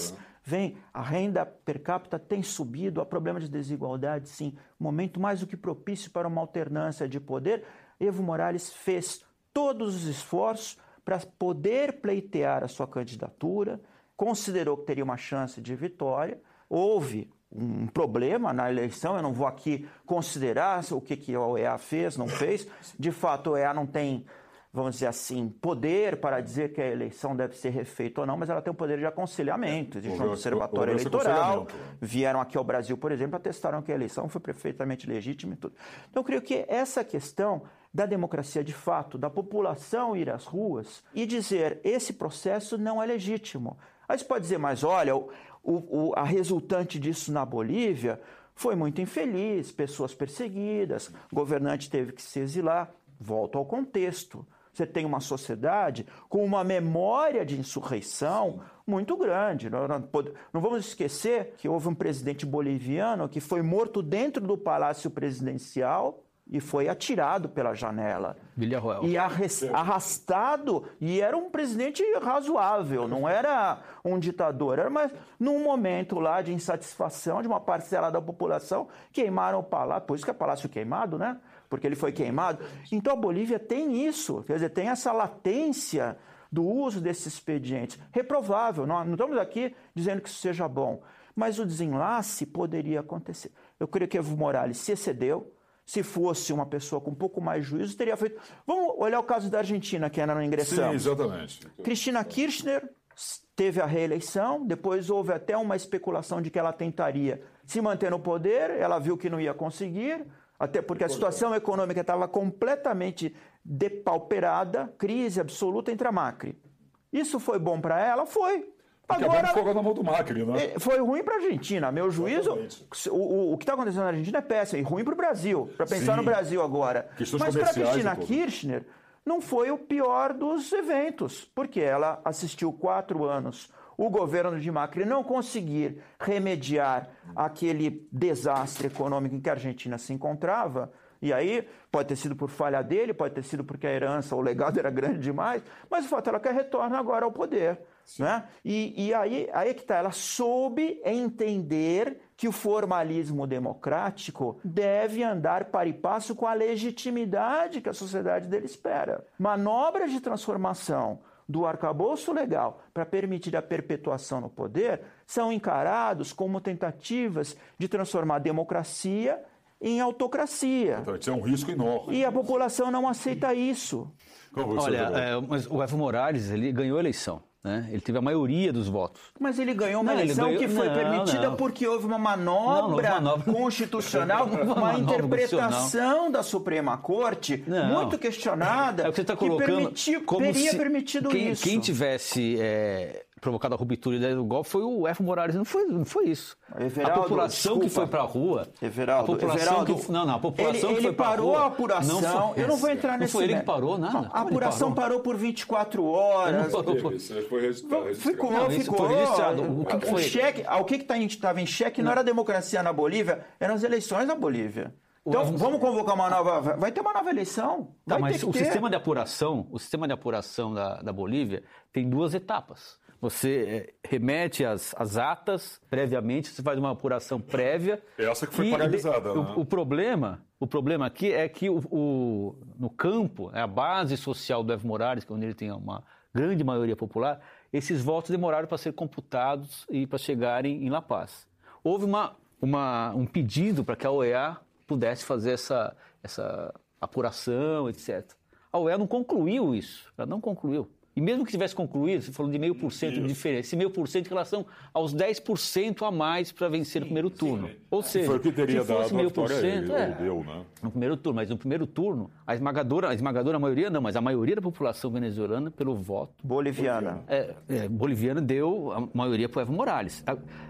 vem, a renda per capita tem subido, há problema de desigualdade, sim. Momento mais do que propício para uma alternância de poder. Evo Morales fez todos os esforços para poder pleitear a sua candidatura, considerou que teria uma chance de vitória, houve um problema na eleição, eu não vou aqui considerar o que, que a O E A fez, não fez, de fato a O E A não tem, vamos dizer assim, poder para dizer que a eleição deve ser refeita ou não, mas ela tem o poder de aconselhamento, existe um observatório eleitoral, vieram aqui ao Brasil, por exemplo, atestaram que a eleição foi perfeitamente legítima e tudo. Então eu creio que essa questão da democracia de fato, da população ir às ruas e dizer esse processo não é legítimo. Aí você pode dizer, mas olha, o, o, a resultante disso na Bolívia foi muito infeliz, pessoas perseguidas, governante teve que se exilar. Volto ao contexto. Você tem uma sociedade com uma memória de insurreição muito grande. Não, não, não vamos esquecer que houve um presidente boliviano que foi morto dentro do palácio presidencial e foi atirado pela janela. Villarroel. E arrastado, e era um presidente razoável, não era um ditador. Era mas num momento lá de insatisfação de uma parcela da população, queimaram o palácio, por isso que é palácio queimado, né? Porque ele foi queimado. Então a Bolívia tem isso, quer dizer, tem essa latência do uso desses expedientes. Reprovável, não, não estamos aqui dizendo que isso seja bom, mas o desenlace poderia acontecer. Eu creio que Evo Morales se excedeu. Se fosse uma pessoa com um pouco mais de juízo, teria feito... Vamos olhar o caso da Argentina, que era no ingressão. Sim, exatamente. Cristina Kirchner teve a reeleição, depois houve até uma especulação de que ela tentaria se manter no poder, ela viu que não ia conseguir, até porque a situação econômica estava completamente depauperada, crise absoluta entre a Macri. Isso foi bom para ela? Foi. Agora, ficou na mão do Macri, né? Foi ruim para a Argentina. Meu juízo, o, o, o que está acontecendo na Argentina é péssimo, e ruim para o Brasil, para pensar Sim. no Brasil agora. Questões Mas para Cristina tudo. Kirchner, não foi o pior dos eventos, porque ela assistiu quatro anos o governo de Macri não conseguir remediar aquele desastre econômico em que a Argentina se encontrava. E aí, pode ter sido por falha dele, pode ter sido porque a herança, o legado era grande demais, mas o fato é que ela retorna agora ao poder. Né? E, e aí, aí que está, ela soube entender que o formalismo democrático deve andar para e passo com a legitimidade que a sociedade dele espera. Manobras de transformação do arcabouço legal para permitir a perpetuação no poder são encarados como tentativas de transformar a democracia em autocracia. Então, isso é um risco enorme. E a população não aceita isso. Olha, é, mas o Evo Morales ele ganhou a eleição. Né? Ele teve a maioria dos votos. Mas ele ganhou uma não, eleição ganhou... que foi não, permitida não. porque houve uma manobra, não, manobra... constitucional, uma, uma interpretação da Suprema Corte muito questionada, é o que você tá colocando que permitiu, como teria se permitido quem, isso. Quem tivesse é, provocado a ruptura do golpe foi o Evo Morales, não foi, não foi isso. Everaldo, a população desculpa. que foi para a rua... Everaldo, a população Everaldo, que, não, não, a população ele, que foi ele parou rua, a apuração, não foi, eu não vou entrar nesse... Não foi ele que parou, nada. A apuração parou? parou por vinte e quatro horas. Parou por... Isso foi registrado. Ficou, não, ficou. Foi registrado. O que, que foi? O cheque, o que estava em xeque não. não era a democracia na Bolívia, eram as eleições na Bolívia. Então, Evo... vamos convocar uma nova... Vai ter uma nova eleição. Tá, mas o ter. sistema de apuração, o sistema de apuração da, da Bolívia tem duas etapas. Você é, remete as, as atas previamente, você faz uma apuração prévia. Essa que foi paralisada. De, né? o, o, problema, o problema aqui é que o, o, no campo, a base social do Evo Morales, que é onde ele tem uma grande maioria popular, esses votos demoraram para ser computados e para chegarem em La Paz. Houve uma, uma, um pedido para que a O E A pudesse fazer essa, essa apuração, etcétera. A O E A não concluiu isso, ela não concluiu. E mesmo que tivesse concluído, você falou de meio por cento de diferença, esse meio por cento em relação aos dez por cento a mais para vencer no primeiro turno. Sim. Ou seja, foi o que teria se fosse dado meio por cento, é, deu, né? no primeiro turno, mas no primeiro turno, a esmagadora, a esmagadora maioria não, mas a maioria da população venezuelana, pelo voto boliviana, é, é, boliviana deu a maioria para o Evo Morales.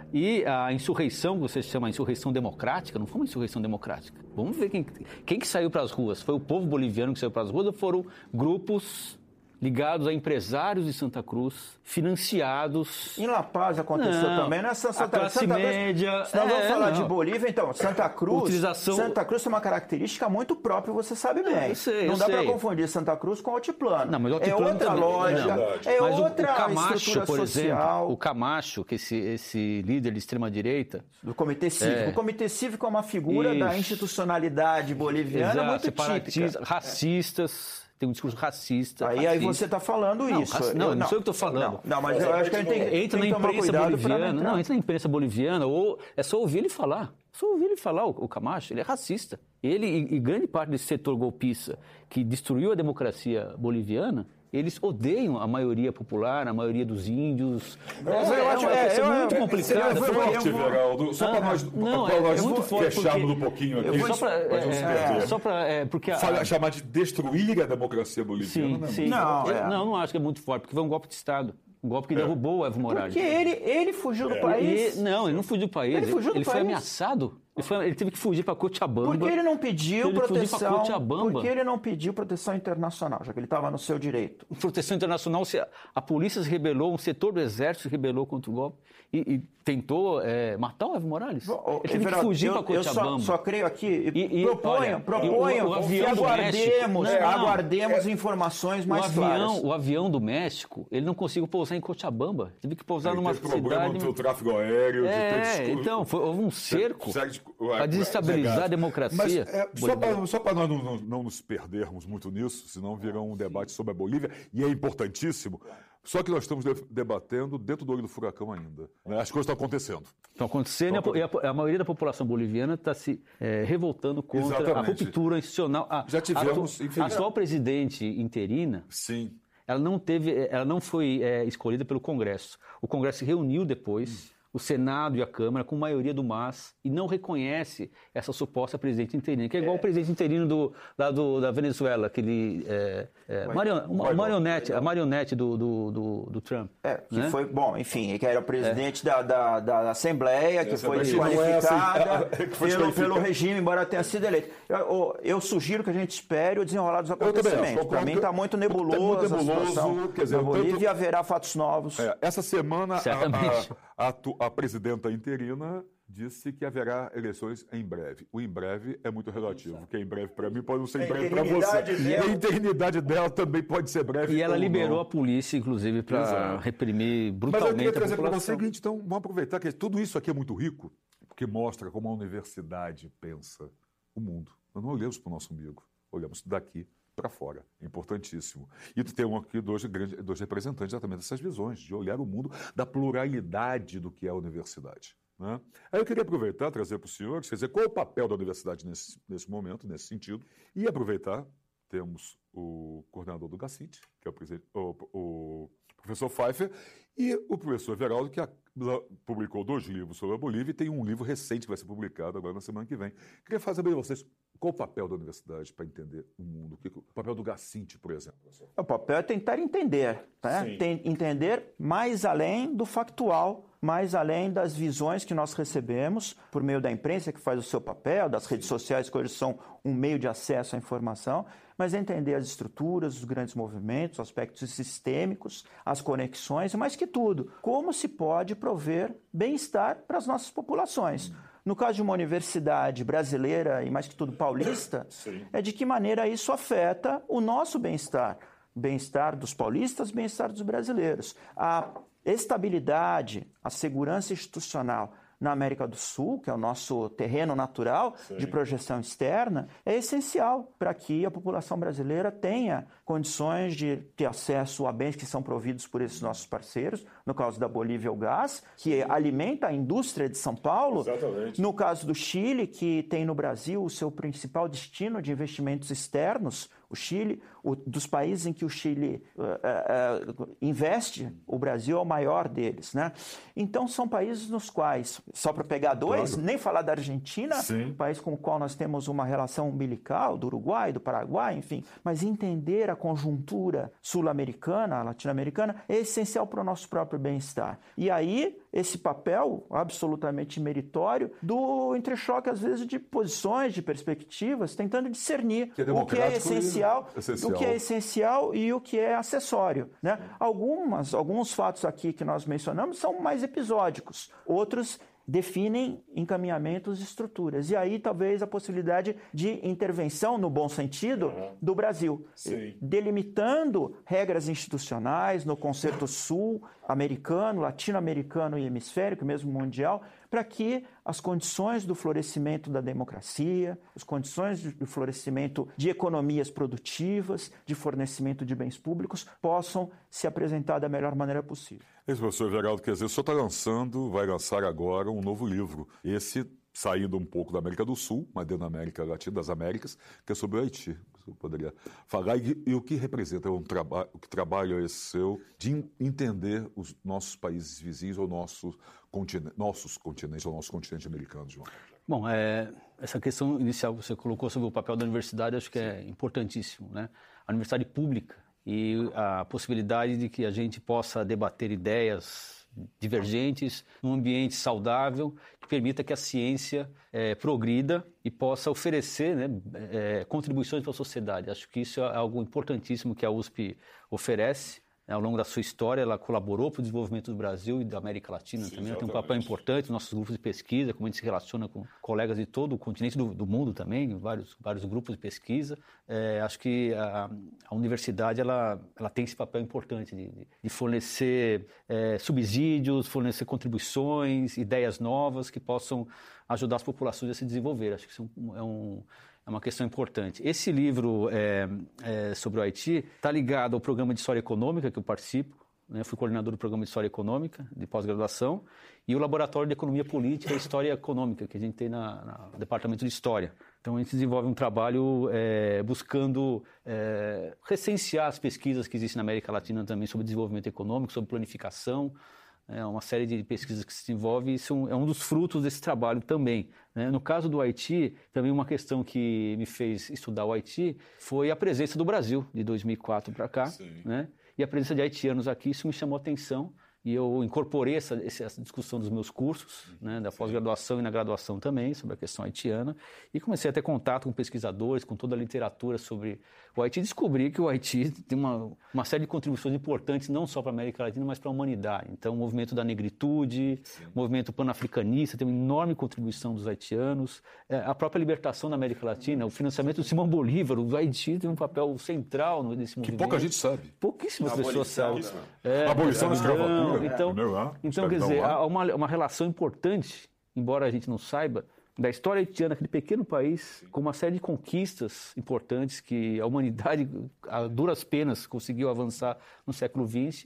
E a insurreição, que você chama insurreição democrática, não foi uma insurreição democrática. Vamos ver quem, quem que saiu para as ruas. Foi o povo boliviano que saiu para as ruas ou foram grupos ligados a empresários de Santa Cruz, financiados... Em La Paz aconteceu não, também, né? Santa, a classe Santa média... Cruz, se nós vamos é, falar não. de Bolívia, então, Santa Cruz, Utilização... Santa Cruz tem uma característica muito própria, você sabe bem. Não, eu sei, não eu dá para sei. confundir Santa Cruz com Altiplano. Não, mas o é Altiplano outra também, lógica, não. é mas outra o, o Camacho, estrutura por social. exemplo, o Camacho, que esse, esse líder de extrema-direita... Do Comitê Cívico. É. O Comitê Cívico é uma figura Isso. da institucionalidade boliviana Exato, muito separatistas, típica. racistas... Tem um discurso racista. Aí, racista. aí você está falando não, isso. raci... Não, eu não sei o que estou falando. Não, não, mas eu acho que a gente tem, entra tem na que tomar imprensa cuidado boliviana. para Não, entra na imprensa boliviana, ou é só ouvir ele falar. É só ouvir ele falar, o, o Camacho, ele é racista. Ele e, e grande parte desse setor golpista que destruiu a democracia boliviana, eles odeiam a maioria popular, a maioria dos índios. Mas é, eu acho- é uma é, questão eu- muito eu- complicada. É eu- forte, eu vou- Veraldo. Só Ah, para nós, não, pra é- nós é muito forte fecharmos porque- um pouquinho aqui. Eu vou só para nós vamos perder. só para é, porque a, Fala- chamar de destruir a democracia boliviana, sim, né? sim. Não, Eu- é. não, não acho que é muito forte, porque foi um golpe de Estado, um golpe que derrubou o Evo Morales. Porque ele, ele fugiu do país. E- não, ele não fugiu do país. Ele fugiu do ele foi país. ameaçado. Ele, foi- ele teve que fugir para Cochabamba. Porque ele não pediu Ele fugiu pra proteção. Cochabamba. Porque ele não pediu proteção internacional, já que ele estava no seu direito. Proteção internacional, se a, a polícia se rebelou, um setor do exército se rebelou contra o golpe e, e tentou é, matar o Evo Morales. Ô, Ele teve Everaldo, que fugir eu, para eu só, Cochabamba. só creio aqui, E- e, proponham, olha, proponham o- o que avião do aguardemos, México- Não, não. aguardemos informações o mais avião, claras. o avião do México, ele não conseguiu pousar em Cochabamba. Teve que pousar Ele numa teve problema cidade... no tráfego aéreo. É, de ter... então, foi, houve um cerco para para desestabilizar a democracia. Mas, é, só para só para nós não, não, não nos perdermos muito nisso, senão virá um debate sobre a Bolívia, e é importantíssimo, só que nós estamos de- debatendo dentro do olho do furacão ainda. Né? As coisas estão acontecendo. Estão acontecendo Então, e a, e a, a maioria da população boliviana está se é, revoltando contra Exatamente. a ruptura institucional. A, Já tivemos, a, atu- enfim. a atual presidente interina, Sim. ela não teve, ela não foi é, escolhida pelo Congresso. O Congresso se reuniu depois, Hum. o Senado e a Câmara, com maioria do M A S, e não reconhece essa suposta presidente interina, que é igual o presidente interino do, lá do, da Venezuela, aquele é, é, marion, uma marionete, a marionete do, do, do, do Trump. É, que né? foi, bom, enfim, que era o presidente da, da, da Assembleia, que foi Assembleia que não é desqualificada assim, que foi pelo, desqualificada. pelo regime, embora tenha sido eleito. Eu, eu- eu sugiro que a gente espere o desenrolar dos também acho, acontecimentos. Para concordo mim que- está muito tá nebuloso, muito nebuloso, a situação quer dizer, na Bolívia tanto- e haverá fatos novos. É, essa semana, a, Certamente. a, a, tu- a presidenta interina disse que haverá eleições em breve. O em breve é muito relativo, porque em breve para mim pode não ser em A breve para você. eternidade E dela- a eternidade dela também pode ser breve. E ela ou liberou não. a polícia, inclusive, para Exato. reprimir Mas eu brutalmente queria a trazer para você o população. seguinte, então vamos aproveitar que tudo isso aqui é muito rico, porque mostra como a universidade pensa o mundo. Nós não olhamos para o nosso umbigo, olhamos daqui para fora. É importantíssimo. E tu tem aqui dois, grandes, dois representantes exatamente dessas visões, de olhar o mundo da pluralidade do que é a universidade. Né? Aí eu queria aproveitar, trazer para o senhor, quer dizer, qual é o papel da universidade nesse, nesse momento, nesse sentido, e aproveitar, temos o coordenador do GACIT, que é o, presidente, o, o professor Pfeiffer, e o professor Veraldo, que a, publicou dois livros sobre a Bolívia e tem um livro recente que vai ser publicado agora na semana que vem. Queria fazer saber de vocês qual o papel da universidade para entender o mundo, o papel do GACIT, por exemplo. O papel é tentar entender, né? Tem, entender mais além do factual, mais além das visões que nós recebemos por meio da imprensa, que faz o seu papel, das redes sociais, que hoje são um meio de acesso à informação, mas entender as estruturas, os grandes movimentos, os aspectos sistêmicos, as conexões, e mais que tudo, como se pode prover bem-estar para as nossas populações. No caso de uma universidade brasileira e mais que tudo paulista, Sim. é de que maneira isso afeta o nosso bem-estar, bem-estar dos paulistas, bem-estar dos brasileiros. A estabilidade, a segurança institucional na América do Sul, que é o nosso terreno natural Sim. de projeção externa, é essencial para que a população brasileira tenha condições de ter acesso a bens que são providos por esses nossos parceiros, no caso da Bolívia, o gás, que alimenta a indústria de São Paulo. Exatamente. No caso do Chile, que tem no Brasil o seu principal destino de investimentos externos, o Chile, o, dos países em que o Chile uh, uh, investe, o Brasil é o maior deles, né? Então, são países nos quais, só para pegar dois, claro. nem falar da Argentina, Sim. país com o qual nós temos uma relação umbilical, do Uruguai, do Paraguai, enfim, mas entender a conjuntura sul-americana, latino-americana, é essencial para o nosso próprio bem-estar. E aí, esse papel absolutamente meritório do entrechoque, às vezes, de posições, de perspectivas, tentando discernir que é o que é essencial, essencial, o que é essencial e o que é acessório, né? Algumas, alguns fatos aqui que nós mencionamos são mais episódicos, outros definem encaminhamentos e estruturas. E aí, talvez, a possibilidade de intervenção, no bom sentido, do Brasil. Sim. Delimitando regras institucionais no concerto sul-americano, latino-americano e hemisférico, mesmo mundial, para que as condições do florescimento da democracia, as condições do florescimento de economias produtivas, de fornecimento de bens públicos, possam se apresentar da melhor maneira possível. Esse professor Everaldo, quer dizer, o senhor está lançando, vai lançar agora um novo livro. Esse saindo um pouco da América do Sul, mas dentro da América Latina, das Américas, que é sobre o Haiti. O senhor poderia falar e, e o que representa um trabalho, o que trabalho é esse seu de entender os nossos países vizinhos ou nossos continentes, nossos continentes, ou nosso continente americano, João? Bom, é, essa questão inicial que você colocou sobre o papel da universidade, acho que é importantíssimo, né? A universidade pública e a possibilidade de que a gente possa debater ideias divergentes num ambiente saudável que permita que a ciência é, progrida e possa oferecer, né, é, contribuições para a sociedade. Acho que isso é algo importantíssimo que a U S P oferece. Ao longo da sua história, ela colaborou para o desenvolvimento do Brasil e da América Latina. Sim, também. Ela tem um papel importante nos nossos grupos de pesquisa, como a gente se relaciona com colegas de todo o continente, do, do mundo também, vários, vários grupos de pesquisa. É, acho que a, a universidade ela, ela tem esse papel importante de, de fornecer é, subsídios, fornecer contribuições, ideias novas que possam ajudar as populações a se desenvolver. Acho que isso é um... É um É uma questão importante. Esse livro é, é, sobre o Haiti está ligado ao programa de História Econômica que eu participo, né? Fui coordenador do programa de História Econômica de pós-graduação e o Laboratório de Economia Política e História Econômica que a gente tem na, na, no Departamento de História. Então a gente desenvolve um trabalho é, buscando é, recensear as pesquisas que existem na América Latina também sobre desenvolvimento econômico, sobre planificação. É uma série de pesquisas que se desenvolve e isso é um dos frutos desse trabalho também, né? No caso do Haiti, também uma questão que me fez estudar o Haiti foi a presença do Brasil, de dois mil e quatro para cá, né? E a presença de haitianos aqui, isso me chamou a atenção e eu incorporei essa, essa discussão dos meus cursos, né, da pós-graduação e na graduação também, sobre a questão haitiana, e comecei a ter contato com pesquisadores, com toda a literatura sobre o Haiti, e descobri que o Haiti tem uma, uma série de contribuições importantes, não só para a América Latina, mas para a humanidade. Então, o movimento da negritude, Sim. o movimento panafricanista, tem uma enorme contribuição dos haitianos, é, a própria libertação da América Latina, o financiamento do Simão Bolívar, o Haiti tem um papel central nesse movimento. Que pouca gente sabe. Pouquíssimas pessoas sabem. É, a abolição da escravatura. Então, então quer dizer, há uma, uma relação importante, embora a gente não saiba, da história haitiana, aquele pequeno país, com uma série de conquistas importantes que a humanidade, a duras penas, conseguiu avançar no século vinte.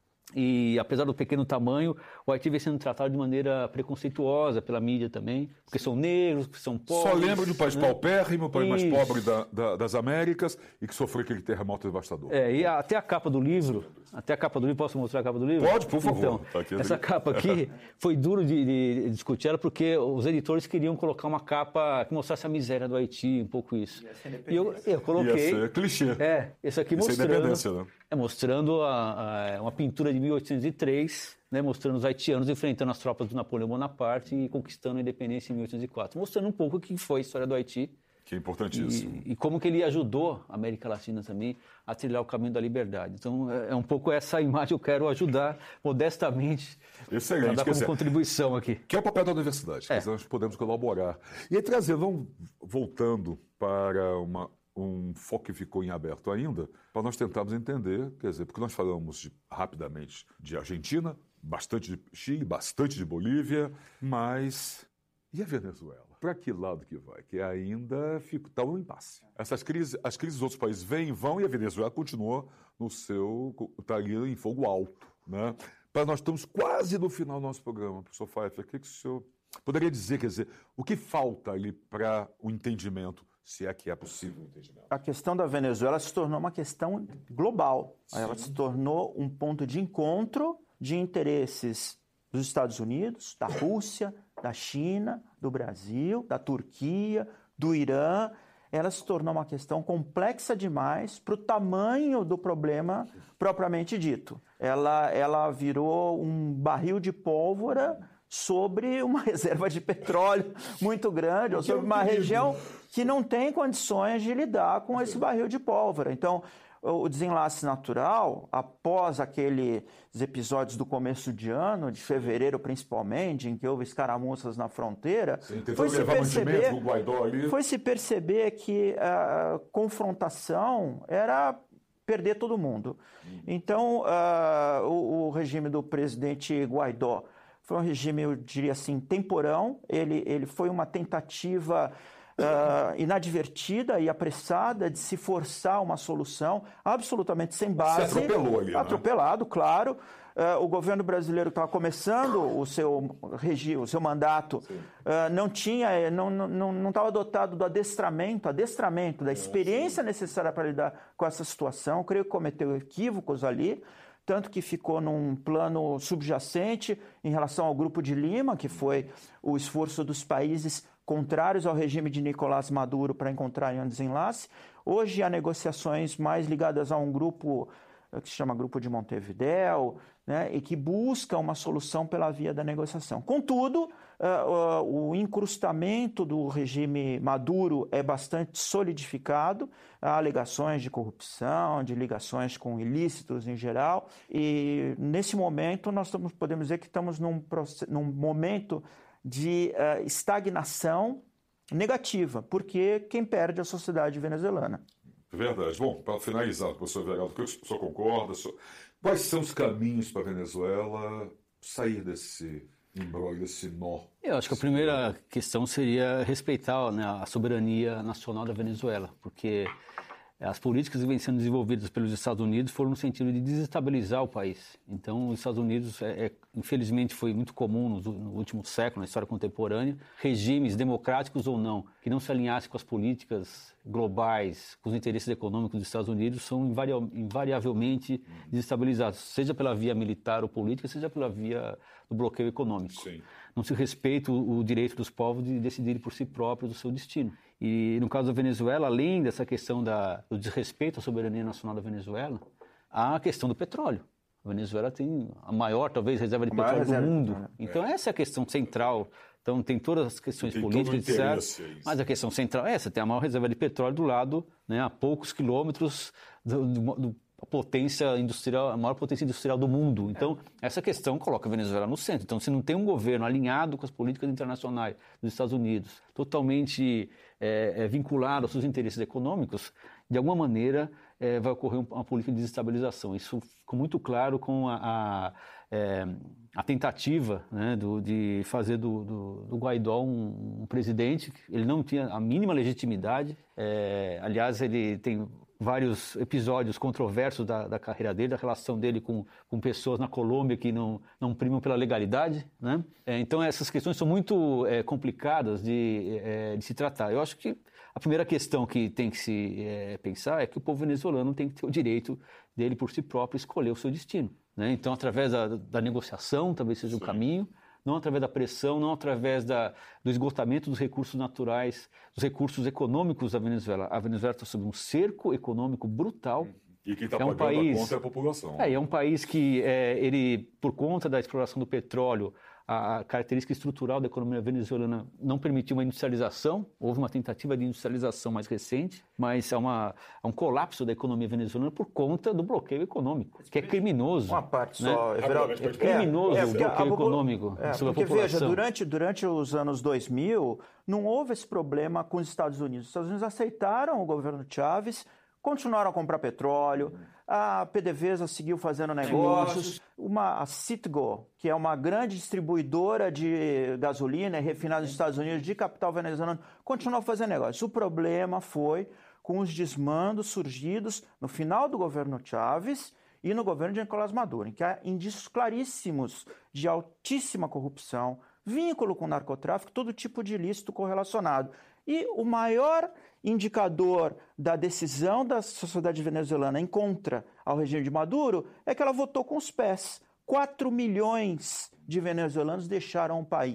E, apesar do pequeno tamanho, o Haiti vem sendo tratado de maneira preconceituosa pela mídia também, porque são negros, porque são pobres. Só lembro de um país né? paupérrimo, o país mais pobre da, da, das Américas e que sofreu aquele terremoto devastador. É, e a, até a capa do livro, até a capa do livro, posso mostrar a capa do livro? Pode, por favor. Então, tá aqui, essa aqui. capa aqui foi duro de, de discutir ela porque os editores queriam colocar uma capa que mostrasse a miséria do Haiti, um pouco isso. E eu, eu coloquei... Ia ser clichê. É, esse aqui Isso mostrando... é independência, né? É, mostrando a, a, uma pintura de mil oitocentos e três, né, mostrando os haitianos enfrentando as tropas do Napoleão Bonaparte e conquistando a independência em mil oitocentos e quatro. Mostrando um pouco o que foi a história do Haiti. Que é importantíssimo. E, e como que ele ajudou a América Latina também a trilhar o caminho da liberdade. Então, é, é um pouco essa imagem que eu quero ajudar modestamente Excelente, a dar como dizer, contribuição aqui. Que é o papel da universidade, é. que nós podemos colaborar. E aí, trazendo, vamos voltando para uma... um foco que ficou em aberto ainda, para nós tentarmos entender, quer dizer, porque nós falamos de, rapidamente de Argentina, bastante de Chile, bastante de Bolívia, mas e a Venezuela? Para que lado que vai? Que ainda está um impasse. Essas crises, as crises dos outros países vêm e vão e a Venezuela continua no seu, está ali em fogo alto, né? Para nós estamos quase no final do nosso programa, professor Pfeiffer, o que, que o senhor poderia dizer, quer dizer, o que falta ali para o entendimento, se é que é possível o entendimento? A questão da Venezuela se tornou uma questão global. Sim. Ela se tornou um ponto de encontro de interesses dos Estados Unidos, da Rússia, da China, do Brasil, da Turquia, do Irã. ela se tornou uma questão complexa demais para o tamanho do problema propriamente dito. Ela, ela virou um barril de pólvora sobre uma reserva de petróleo muito grande, ou sobre uma região que não tem condições de lidar com esse barril de pólvora. Então, o desenlace natural, após aqueles episódios do começo de ano, de fevereiro principalmente, em que houve escaramuças na fronteira, Sim, foi, se perceber, foi se perceber que a confrontação era perder todo mundo. Então, uh, o, o regime do presidente Guaidó foi um regime, eu diria assim, temporão. Ele, ele foi uma tentativa Uh, inadvertida e apressada de se forçar uma solução absolutamente sem base. Se atropelou ali, Atropelado, né? Claro. Uh, o governo brasileiro estava começando o seu, regi- o seu mandato, uh, não tinha, não não não estava dotado do adestramento, adestramento, da experiência é, necessária para lidar com essa situação. Eu creio que cometeu equívocos ali, tanto que ficou num plano subjacente em relação ao Grupo de Lima, que foi o esforço dos países contrários ao regime de Nicolás Maduro para encontrarem um desenlace. Hoje há negociações mais ligadas a um grupo que se chama Grupo de Montevidéu, né, e que busca uma solução pela via da negociação. Contudo, uh, uh, o incrustamento do regime Maduro é bastante solidificado, há alegações de corrupção, de ligações com ilícitos em geral, e nesse momento nós estamos, podemos dizer que estamos num, num momento de uh, estagnação negativa, porque quem perde é a sociedade venezuelana. Verdade. Bom, para finalizar, professor Everaldo, o senhor concorda? Quais são os caminhos para a Venezuela sair desse embrólio, desse nó? Eu acho que a primeira questão seria respeitar, né, a soberania nacional da Venezuela, porque as políticas que vêm sendo desenvolvidas pelos Estados Unidos foram no sentido de desestabilizar o país. Então, os Estados Unidos, é, é, infelizmente, foi muito comum no, no último século, na história contemporânea, regimes democráticos ou não, que não se alinhassem com as políticas globais, com os interesses econômicos dos Estados Unidos, são invari- invariavelmente desestabilizados, seja pela via militar ou política, seja pela via do bloqueio econômico. Sim. Não se respeita o, o direito dos povos de decidirem por si próprios o seu destino. E no caso da Venezuela, além dessa questão da, do desrespeito à soberania nacional da Venezuela, há a questão do petróleo. A Venezuela tem a maior, talvez, reserva de a petróleo do reserva, mundo. Né? Então, é. essa é a questão central. Então, tem todas as questões tem políticas, etcétera. Mas a questão central é essa, tem a maior reserva de petróleo do lado, né, a poucos quilômetros do, do, do a potência industrial, a maior potência industrial do mundo. Então, essa questão coloca a Venezuela no centro. Então, se não tem um governo alinhado com as políticas internacionais dos Estados Unidos, totalmente é, é, vinculado aos seus interesses econômicos, de alguma maneira é, vai ocorrer uma política de desestabilização. Isso ficou muito claro com a, a, é, a tentativa, né, do, de fazer do, do, do Guaidó um, um presidente. Ele não tinha a mínima legitimidade. É, aliás, ele tem vários episódios controversos da, da carreira dele, da relação dele com, com pessoas na Colômbia que não, não primam pela legalidade, né? É, então, essas questões são muito é, complicadas de, é, de se tratar. Eu acho que a primeira questão que tem que se é, pensar é que o povo venezuelano tem que ter o direito dele, por si próprio, escolher o seu destino, né? Então, através da, da negociação, talvez seja o caminho, não através da pressão, não através da, do esgotamento dos recursos naturais, dos recursos econômicos da Venezuela. A Venezuela está sob um cerco econômico brutal. E quem está é um pagando país, a conta é a população. É, é um país que, é, ele, por conta da exploração do petróleo, a característica estrutural da economia venezuelana não permitiu uma industrialização. Houve uma tentativa de industrialização mais recente, mas há, uma, há um colapso da economia venezuelana por conta do bloqueio econômico, que é criminoso. Uma parte né? só, Everaldo. É criminoso é, é, o bloqueio a, a, econômico é, sobre porque, a população. Veja, durante, durante os anos dois mil, não houve esse problema com os Estados Unidos. Os Estados Unidos aceitaram o governo Chávez, continuaram a comprar petróleo, a PDVSA seguiu fazendo negócios, uma, a Citgo, que é uma grande distribuidora de gasolina e refinada nos Estados Unidos, de capital venezuelano, continuou fazendo negócios. O problema foi com os desmandos surgidos no final do governo Chávez e no governo de Nicolás Maduro, em que há indícios claríssimos de altíssima corrupção, vínculo com narcotráfico, todo tipo de ilícito correlacionado. E o maior indicador da decisão da sociedade venezuelana em contra ao regime de Maduro é que ela votou com os pés. quatro milhões de venezuelanos deixaram o país.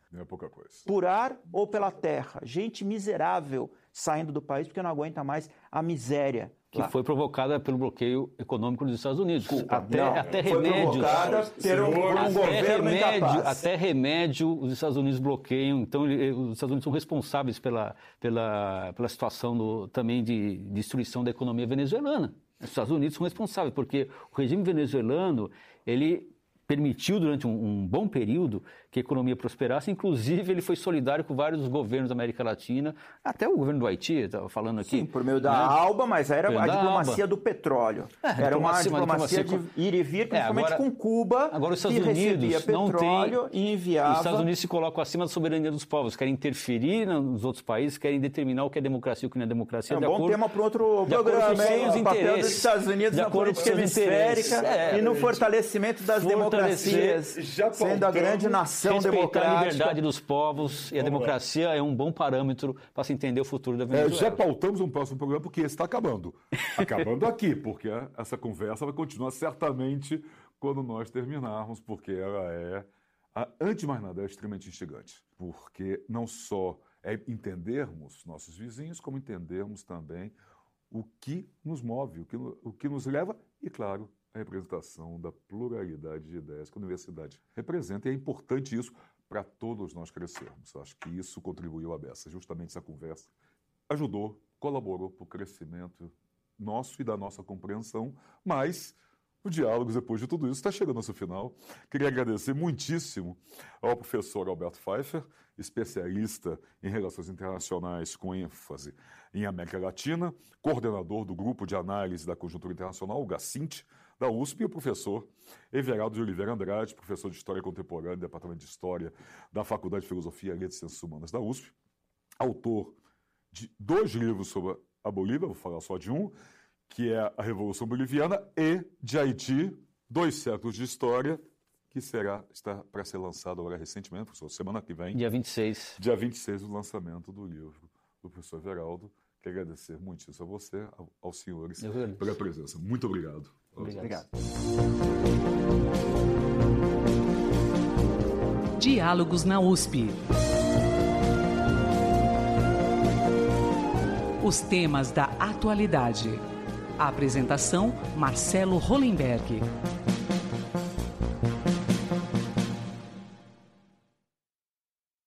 Não é pouca coisa. Por ar ou pela terra. Gente miserável saindo do país porque não aguenta mais a miséria. Que lá. Foi provocada pelo bloqueio econômico dos Estados Unidos. Desculpa, até, não, até foi remédios. Provocada por um, por um até governo remédio, incapaz. Até remédio os Estados Unidos bloqueiam. Então, ele, os Estados Unidos são responsáveis pela, pela, pela situação do, também de destruição da economia venezuelana. Os Estados Unidos são responsáveis, porque o regime venezuelano, ele permitiu durante um, um bom período que a economia prosperasse, inclusive ele foi solidário com vários governos da América Latina, até o governo do Haiti, estava falando aqui. Sim, por meio da né? ALBA, mas era a diplomacia ALBA. do petróleo. É, era uma diplomacia, diplomacia, diplomacia de ir e vir, principalmente é, agora, com Cuba, agora os Estados que Unidos recebia petróleo não tem, e enviava... Os Estados Unidos se colocam acima da soberania dos povos, querem interferir nos outros países, querem determinar o que é democracia e o que não é democracia. É um de bom acordo, tema para outro de programa, hein? O papel interesses, dos Estados Unidos na política hemisférica é, e no fortalecimento das democracias, já sendo a grande nação respeitar democrática. a liberdade dos povos e a Vamos democracia lá. É um bom parâmetro para se entender o futuro da É, Venezuela. já pautamos um próximo programa porque esse está acabando. Acabando aqui, porque essa conversa vai continuar certamente quando nós terminarmos, porque ela é, a, antes de mais nada, é extremamente instigante. Porque não só é entendermos nossos vizinhos, como entendermos também o que nos move, o que, o que nos leva, e claro, a representação da pluralidade de ideias que a universidade representa, e é importante isso para todos nós crescermos. Acho que isso contribuiu à beça. Justamente essa conversa ajudou, colaborou para o crescimento nosso e da nossa compreensão, mas o Diálogos, depois de tudo isso, está chegando ao seu final. Queria agradecer muitíssimo ao professor Alberto Pfeiffer, especialista em relações internacionais com ênfase em América Latina, coordenador do Grupo de Análise da Conjuntura Internacional, o GACINT, da U S P, e o professor Everaldo de Oliveira Andrade, professor de História Contemporânea do Departamento de História da Faculdade de Filosofia e Letras e Ciências Humanas da U S P, autor de dois livros sobre a Bolívia, vou falar só de um, que é A Revolução Boliviana, e de Haiti, Dois Séculos de História, que será, está para ser lançado agora recentemente, professor, semana que vem. Dia vinte e seis. Dia vinte e seis, o lançamento do livro do professor Everaldo. Quero agradecer muitíssimo a você, aos senhores, pela presença. Muito obrigado. Obrigado. Diálogos na U S P. Os temas da atualidade. A apresentação, Marcelo Hollenberg.